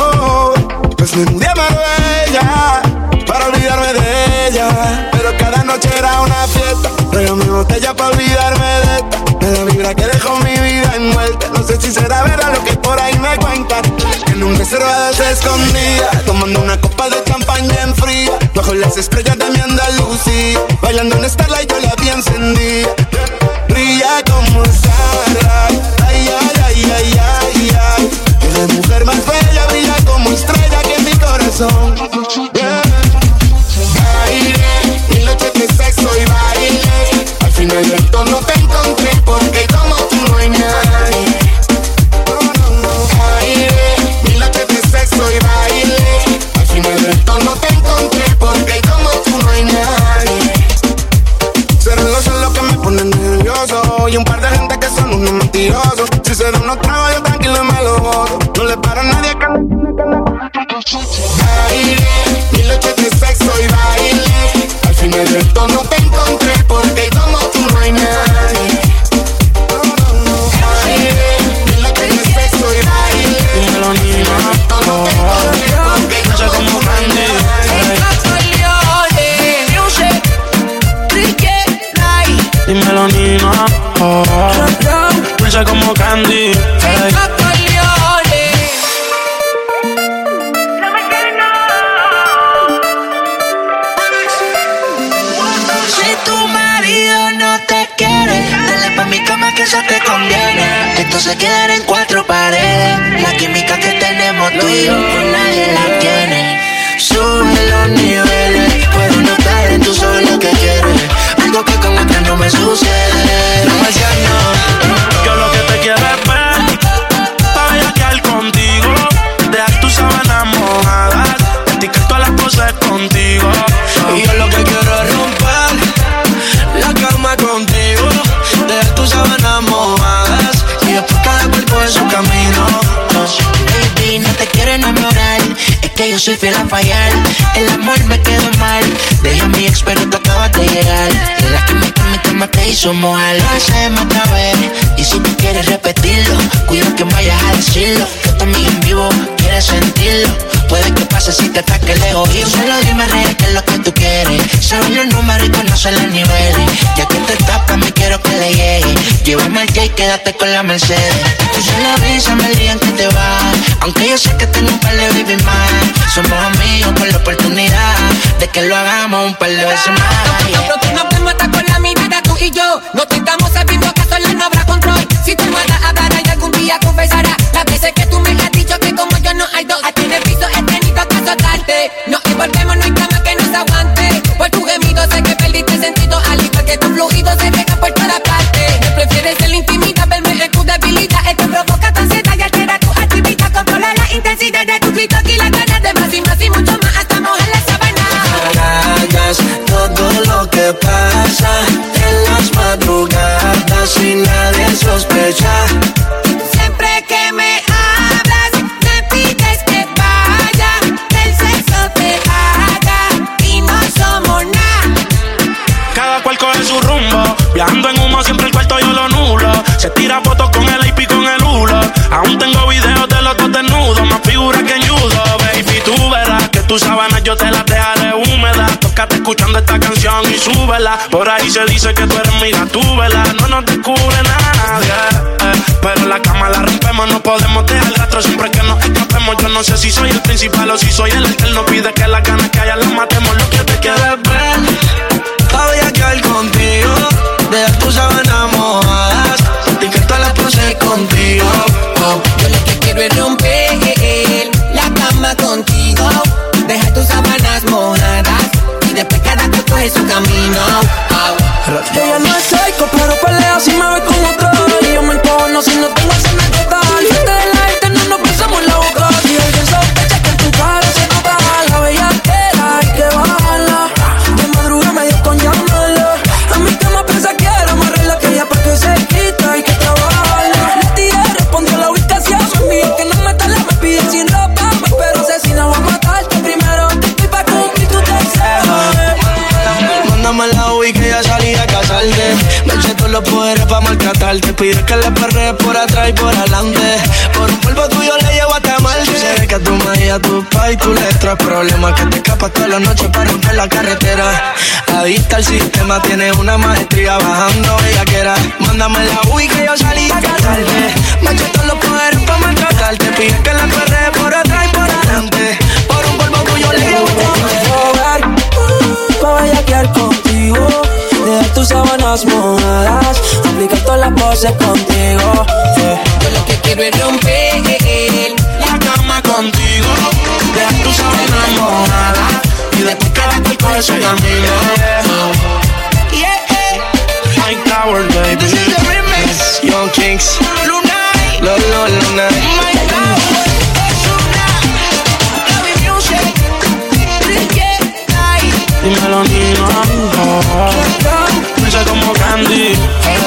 Desnudé a Marbella para olvidarme de ella, pero cada noche era una fiesta. Traigo mi botella para olvidarme de esta. Me da vibra que dejó mi vida envuelta. No sé si será verdad lo que por ahí me cuentan, que en un reservado se escondía, tomando una copa de champaña en fría, bajo las estrellas de mi Andalucía, bailando en Starlight yo la vi encendida. Brilla como Starlight, ay, ay, ay, ay, ay, ay. Que la mujer más bella brilla como estrella que en mi corazón. Yeah. Bailé, mil noches de sexo y bailé. Al final del todo no te encontré, porque como tú no hay nadie. No, no, no. Bailé, mil noches de sexo y bailé. Al final del todo no te encontré, porque como tú no hay nadie. Celos son los que me ponen nervioso, y un par de gente que son unos mentirosos. Si se da unos tragos yo tranquilo me lo gozo. No le paro a nadie que anda, que anda, que anda. Bailé, mil noches de sexo y bailé. Al final del todo no te encontré, porque como tú no hay nadie. No, no, no. Bailé, mil noches de sexo y bailé. Dímelo, Nina. No te encontré, porque no sé como cómo tú no hay nadie. Dímelo, Nina. Oh, dulce como candy. Hey. Si tu marido no te quiere, dale pa' mi cama que eso te conviene. Esto se queda en cuatro paredes. La química que tenemos tú y yo, pues nadie la tiene. Sube los niveles, puedo notar en tu sol lo que quieres. Algo que con otra no me sucede. No me decías no. Yo lo que te quiero es ver, pa' bellaquear contigo. Dejar tus sábanas mojadas, practicar todas las cosas contigo. Y yo lo que quiero es romper la cama contigo, dejar tus sábanas mojadas y después cada cuerpo en su camino. Baby, no te quiero enamorar, es que yo soy fiel a fallar. El amor me quedó mal, dejé a mi ex pero tú acabas de llegar. Y la química mi cama te hizo mojar. Lo hacemos otra vez, y si tú quieres repetirlo, cuida que vayas a decirlo. Que también en vivo quieres sentirlo. Puede que pase si te ataque el egoísmo. Solo dime real que es lo que tú quieres. Sabes los números y conoces los niveles. Ya que te tapas me quiero que le llegue. Llévame al J, quédate con la Mercedes. Tú solo avísame el día en que te vas, aunque yo sé que tengo un par de baby más. Somos amigos con la oportunidad de que lo hagamos un par de veces más. Yo creo que no te mata con la mirada tú y yo. No te estamos sabiendo que sola no habrá control. Si tú matas a dar y algún día confesará las veces que tú me has dicho que como yo no hay dos. Aquí en el piso he tenido que azotarte. No envolvemos, no hay cama que nos aguante. Por tu gemido sé que perdiste sentido, al igual que tus fluidos se regan por toda parte. Me prefieres en la intimidad, verme en tu debilidad. Esto provoca tu ansiedad y altera tu actividad. Controla la intensidad de tu grito y las ganas de más y más y mucho más hasta mojar la sábana. Hagas todo lo que pasa en las madrugadas sin nadie sospecha. Siempre que me hablas, me pides que vaya, que el sexo te haga y no somos nada. Cada cual coge su rumbo, viajando en humo siempre el cuarto yo lo nulo. Se tira fotos con el A P con el hulo. Aún tengo videos de los dos desnudos, más figura que en judo. Baby, tú verás que tus sábanas yo te las dejaré húmedas. Tócate escuchando esta canción y súbela. Por ahí se dice que tú eres mi gatúbela. No nos descubre nadie, eh, pero en la cama la rompemos. No podemos dejar rastro siempre que nos escapemos. Yo no sé si soy el principal o si soy el alterno. Pide que las ganas que haya las matemos. Lo que te quiero es ver, pa' bellaquear contigo, dejar tus sábanas mojadas, practicar todas las poses contigo. Oh, yo lo que quiero es romper la cama contigo, dejar tus sábanas mojadas y después cada cual coge su camino. Oh. Yo ya no soy psycho, pero pelea si me ves con otro. Y yo me encono si no tengo ese total. Frente de la gente no nos pisamos la boca. Si alguien sospecha que en tu cara se nota la bellaquera, hay que bajarla. De madrugada me dio con llamarla. A mi cama piensa que era amarrarla, que ya pa' que se quita hay que trabajarla. Le tiré, respondió la ubicación. Mi que no me tala, me pide sin ropa. Me espero asesina, voy a matarte primero. Que estoy pa' cumplir tu deseo. Mándame la ubi que ya salí a casarte. Me eché todos los poderes pa' maltratarte. Pide que le perrees por atrás y por adelante. Por un polvo tuyo le llevo hasta Marte. Sé que que tu magia, tu pa' y tu letra. Problemas que te escapas toda la noche para romper la carretera. Adicta al sistema, tienes una maestría bajando bellaquera. Mándame la U I que yo salí a casarte. Me eché todos los poderes pa' maltratarte. Pide que la perree por atrás y por adelante. Por un polvo tuyo le llevo todo. Pa' bellaquear contigo, dejar tus sábanas mojadas, aplicar todas las poses contigo, yeah. Yo lo que quiero es romper la cama contigo, dejar tus sábanas mojadas y después quedarte el coche conmigo. Yeah, High Tower, baby. This is the remix. Young Kings, Lunay, Lolo, Lunay. My Tower, Ozuna, Love Music, yeah, Dímelo, Nino, dulce como candy.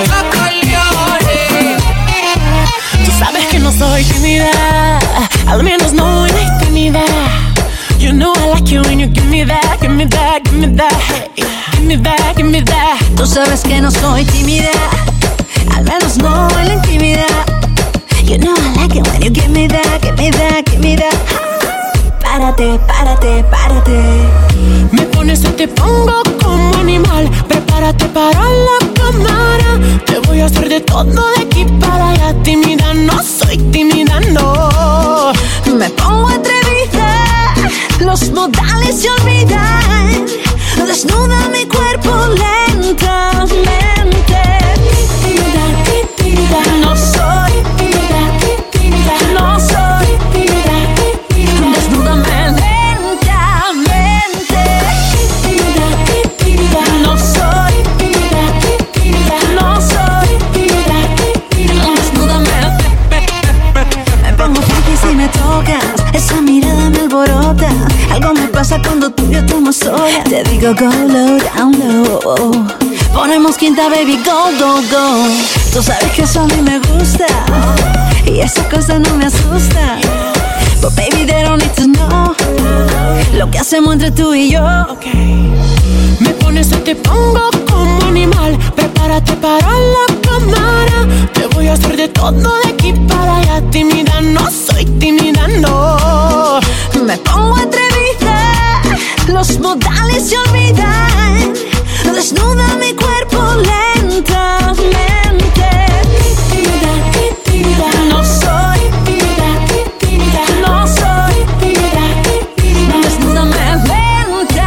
Tú sabes que no soy tímida, al menos no en la intimidad. You know I like you when you give me that, give me that, give me that, hey, give me that, give me that. Tú sabes que no soy tímida, al menos no en la intimidad. You know I like it when you give me that, give me that, give me that. Párate, párate, párate. Me pones y te pongo como animal. Prepárate para la cámara. Te voy a hacer de todo de aquí para allá. Tímida, no soy tímida, no. Me pongo atrevida, los modales se olvidan. Desnuda mi cuerpo lentamente. Tímida, tímida, no soy tímida, tímida, no soy tímida, tímida. Desnúdame lentamente. Tímida, tímida, no soy tímida, tímida, no soy tímida, tímida. Desnúdame. Me pongo funky si me tocas, esa mirada me alborota. Algo me pasa cuando tú y yo estamos solas. Te digo go low, down low. Ponemos quinta, baby, go, go, go. Tú sabes que eso a mí me gusta y esa cosa no me asusta. But baby, they don't need to know lo que hacemos entre tú y yo. Okay. Me pones y te pongo como animal. Prepárate para la cámara. Te voy a hacer de todo de aquí para allá. Tímida, no soy tímida, no. Me pongo atrevida, los modales se olvidan. Desnuda mi cuerpo lentamente. Tímida, tímida, no soy tímida, tímida, no soy tímida, tímida. Desnúdame lentamente.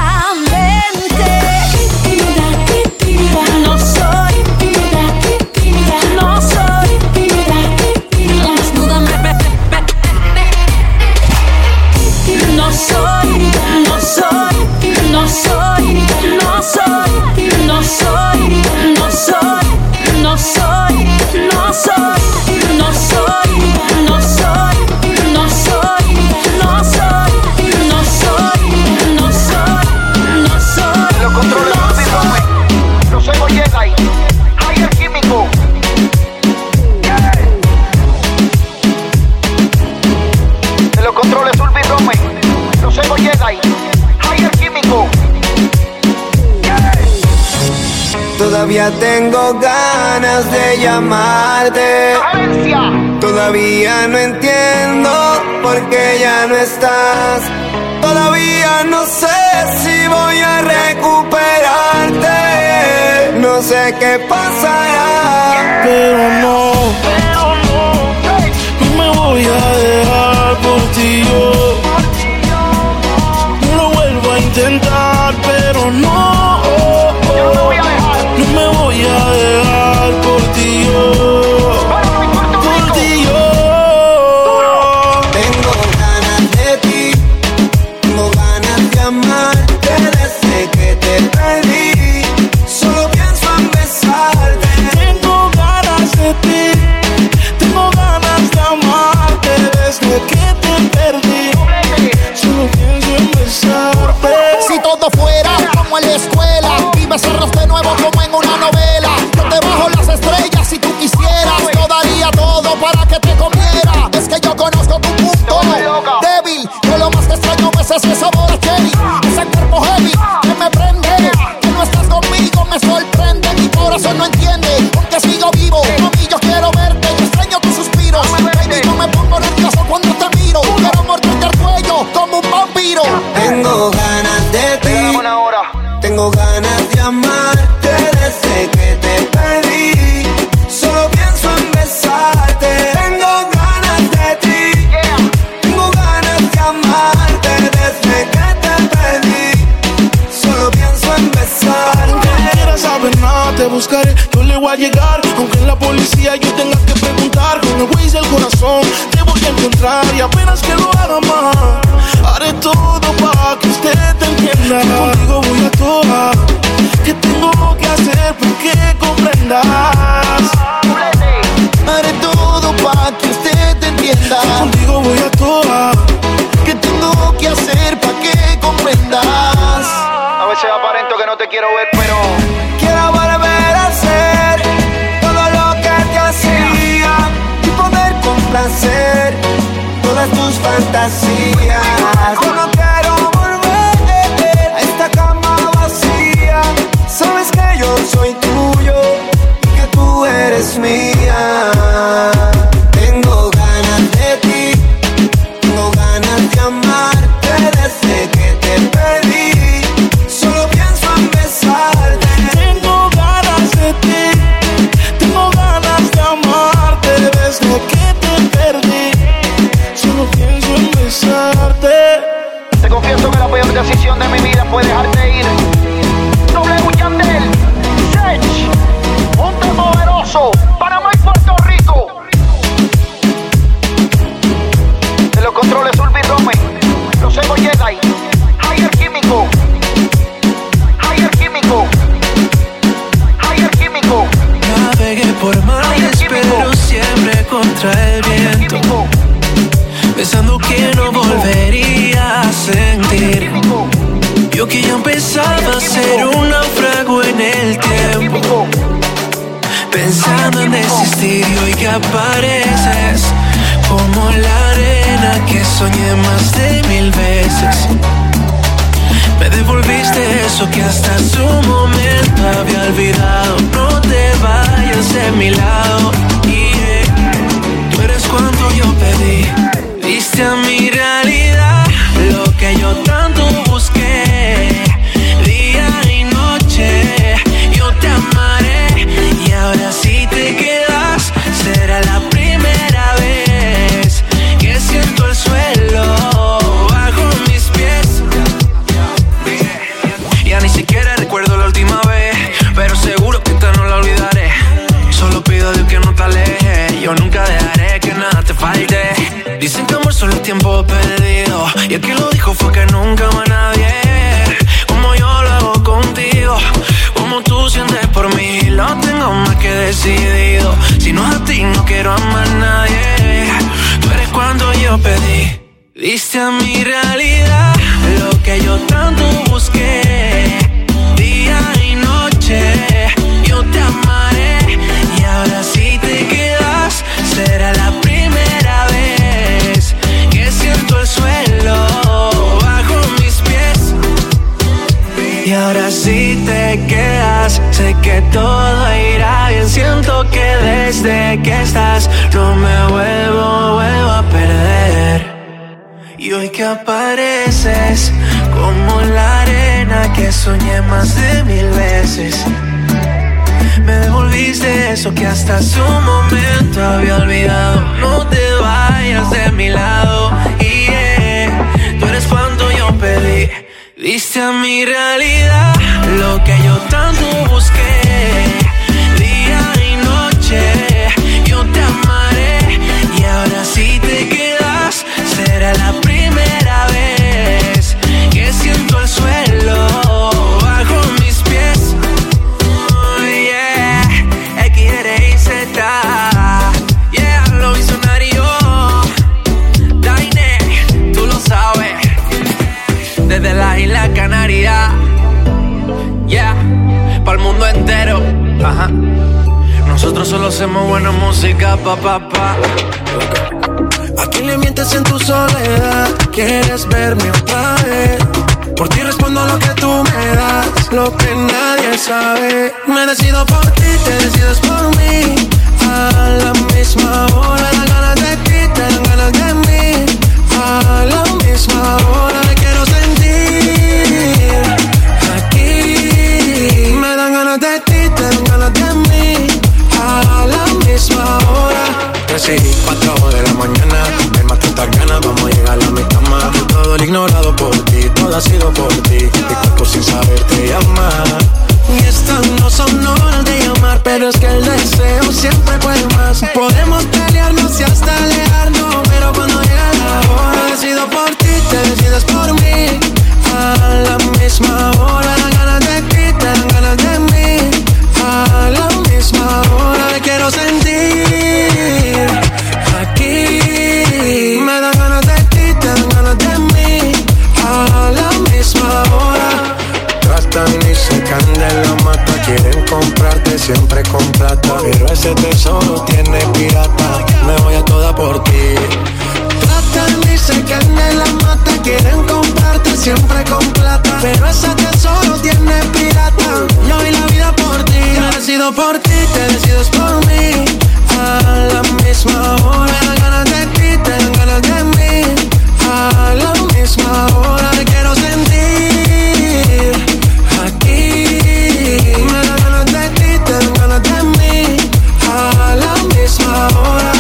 Tímida, tímida, no soy tímida, tímida, no soy tímida, tímida. Desnúdame. No soy, no soy, no soy, no soy, no soy, no soy, no soy, no soy, no soy, no soy, no soy, no soy, no soy, no soy, no soy. Los controles no no soy Boyega y hay el químico. Yeah. De los controles Ulvi Rome, no soy Boyega y hay el químico. Todavía tengo ganas de llamarte. Todavía no entiendo por qué ya no estás. Todavía no sé si voy a recuperarte. No sé qué pasará. Pero no, no me voy a dejar por ti yo. No lo vuelvo a intentar, pero no. No me voy a dejar por ti yo, por ti yo. Tengo ganas de ti, tengo ganas de amarte. Desde que te perdí, solo pienso en besarte. Tengo ganas de ti, tengo ganas de amarte. Desde que te perdí, solo pienso en besarte. Si todo fuera como en la escuela y besarnos de nuevo como en una novela, yo te bajo las estrellas si tú quisieras. Yo daría todo para que te comiera. Es que yo conozco tu punto débil. Yo lo más que extraño es ese sabor a cherry, ese cuerpo heavy que me prende. Que no estás conmigo me sorprende. Mi corazón no entiende, aunque sigo vivo. Mami, yo quiero verte, yo extraño tus suspiros. Baby, yo me pongo nervioso cuando te miro. Quiero morderte Tengo ganas de amarte desde que te perdí. Solo pienso en besarte. Tengo ganas de ti. Tengo ganas de amarte desde que te perdí. Solo pienso en besarte. Aunque no quieras saber nada, te buscaré. Yo le voy a llegar, aunque en la policía yo tenga que preguntar. Con el Waze del corazón te voy a encontrar. Y apenas que lo haga más, haré todo para que usted te entienda. Contigo voy a toa. ¿Qué tengo que hacer para que comprendas? Haré todo para que usted te entienda. Contigo voy a toa. ¿Qué tengo que hacer para que comprendas? A veces aparento que no te quiero ver, pero quiero volver a hacer todo lo que te hacía y poder complacer todas tus fantasías. Yo no quiero volver a esta cama vacía. Sabes que yo soy tuyo y que tú eres mía. Tengo ganas de ti, tengo ganas de amarte desde que te perdí. Solo pienso en besarte. Tengo ganas de ti, tengo ganas de amarte desde que te perdí. Solo pienso en besarte. te confieso que la peor decisión de mi vida fue dejarte ir. W Yandel, Sech, Monte Poderoso, Panamá y Puerto Rico. De los controles Ulvi Rome, los Ego Jedi, Higher Químico, Higher Químico, Higher Químico. Navegué por mares, pero siempre contra el viento, pensando que no volvería a sentir. Yo que ya empezaba a ser un náufrago en el tiempo, pensando en desistir, y hoy que apareces como la arena que soñé más de mil veces. Me devolviste eso que hasta su momento había olvidado. No te vayas de mi lado, yeah. Tú eres cuanto yo pedí, diste a mi realidad lo que yo tanto busqué. Día y noche yo te amaré, y ahora si te quedas será la primera vez que siento el suelo bajo mis pies. Ya ni siquiera recuerdo la última vez, pero seguro que esta no la olvidaré. Solo pido a Dios que no te aleje, yo nunca dejaré que nada te falte. Dicen que amor solo es tiempo perdido, y el que lo dijo fue que nunca más nadie como yo lo hago contigo, como tú sientes por mí, lo tengo más que decidido. Si no es a ti no quiero amar a nadie. Tú eres cuando yo pedí, diste a mi realidad lo que yo tanto busqué. Día y noche yo te amaré, y ahora si te quedas será la primera vez que siento el suelo bajo mis pies. Y ahora si te quedas sé que todo irá bien. Siento que desde que estás no me vuelvo, vuelvo a perder. Y hoy que apareces como la arena que soñé más de mil veces, me devolviste eso que hasta su momento había olvidado. No te vayas de mi lado, y yeah. Tú eres cuando yo pedí, diste a mi realidad lo que yo tanto busqué. Día y noche yo te amaré, y ahora si te quedas será la primera vez que siento el suelo bajo mis pies. Oh, yeah. X, R, I, Z, yeah, lo visionario. Daine, tú lo sabes, desde la isla Canaria, yeah, pa'l mundo entero, ajá. Nosotros solo hacemos buena música, pa, pa, pa. ¿A quién le mientes en tu soledad? ¿Quieres verme otra vez? Por ti respondo a lo que tú me das, lo que nadie sabe. Me decido por ti, te decides por mí. A la misma hora, dan ganas de ti, te dan ganas de mí. A la misma hora, me quiero sentir aquí. enamorado por ti, todo ha sido por ti. Mi cuerpo sin saber te llama. Y estas no son horas de llamar, pero es que el deseo siempre puede más. Podemos pelearnos y hasta alejarnos, pero cuando llega la hora decido por ti, te decides por mí. A la misma hora dan ganas de ti, te dan ganas de mí. A la misma hora te quiero sentir aquí. Me dan ganas de ti, te dan ganas de mí. A la misma hora. Tratan y se caen de la mata, quieren comprarte siempre con plata, pero ese tesoro tiene pirata. Me voy a toda por ti. Tratan y se caen de la mata, quieren comprarte siempre con plata, pero ese tesoro tiene pirata. Yo doy la vida por ti, te decido por ti, te decides por mí. A la misma hora me dan ganas de ti, te dan ganas de mí. A la misma hora te quiero sentir aquí. Me dan ganas de ti, te dan ganas de mí. A la misma hora.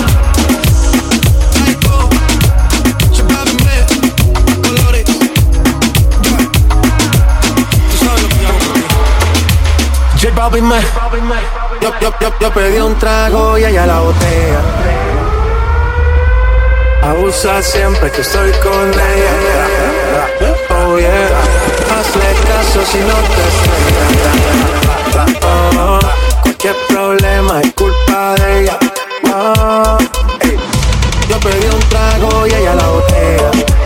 J Balvin, man. Yo, yo, yo, yo pedí un trago y ella la botella. Abusa siempre que estoy con ella. Oh yeah. Hazle caso si no te estrellas. Oh, cualquier problema es culpa de ella. Oh, hey. Yo pedí un trago y ella la botella.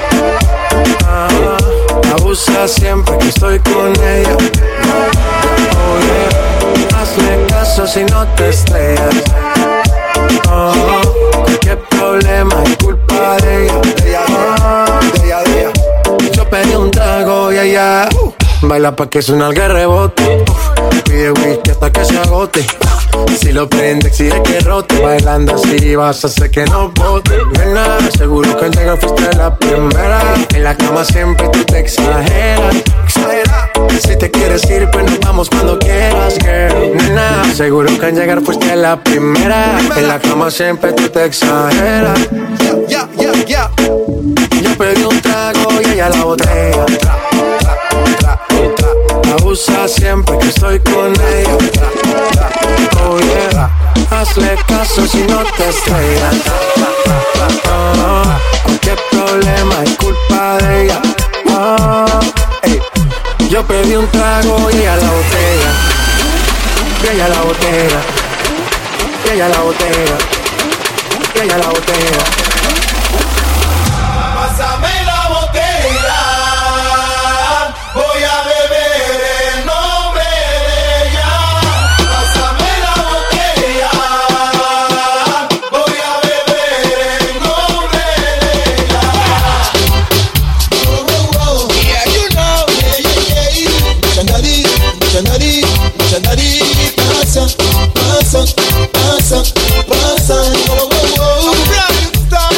Oh, abusa siempre que estoy con ella. Oh yeah. Hazle caso si no te estrellas. Oh, cualquier problema es culpa de ella. De ella, de ella, de ella. Yo pedí un trago y ella uh, baila pa' que suena el rebote. Uh, pide whisky hasta que se agote. Si lo prende exige que rote. Bailando así vas a hacer que no bote. Nena, seguro que al llegar fuiste la primera. En la cama siempre tú te exageras. Exagera. Si te quieres ir pues nos vamos cuando quieras, girl. Nena, seguro que al llegar fuiste la primera. En la cama siempre tú te exageras. Yeah, yeah, yeah, yeah. Yo pedí un trago y ella la botella. Abusa siempre que estoy con ella. Oh yeah. Hazle caso si no te estrellas. Oh, cualquier problema es culpa de ella. Oh, hey. Yo pedí un trago y ella la botella. Y ella la botella. Y ella la botella. Y ella la botella. Pásame la botella. Voy a beber el nombre de ella. Pásame la botella. Voy a beber el nombre de ella. Oh, oh, oh. Yeah, you know. Yeah, yeah, yeah. Chandari, chandari, chandari. Pasa, pasa, pasa, pasa. Oh, oh, oh. A brand new style.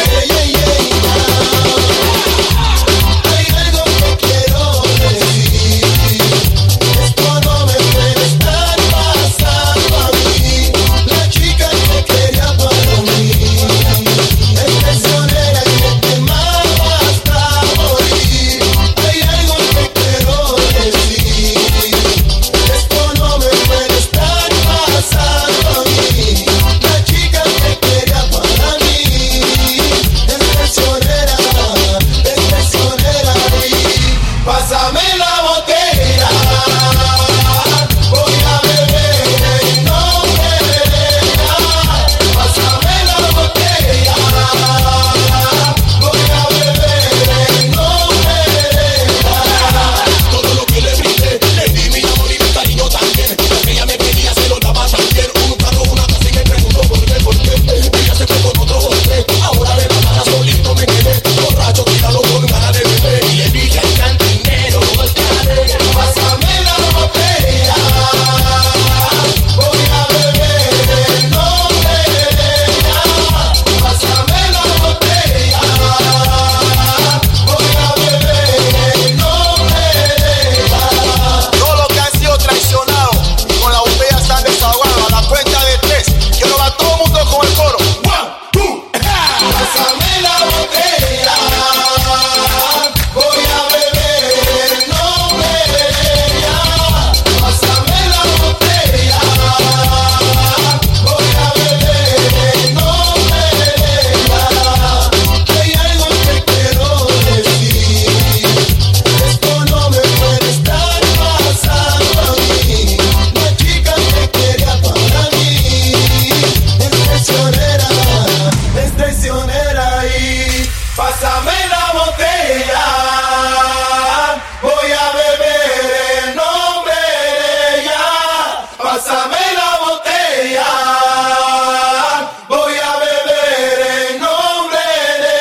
Pásame la botella, voy a beber en nombre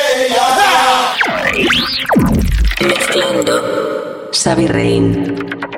de ella. Mezclando Xavi Rein.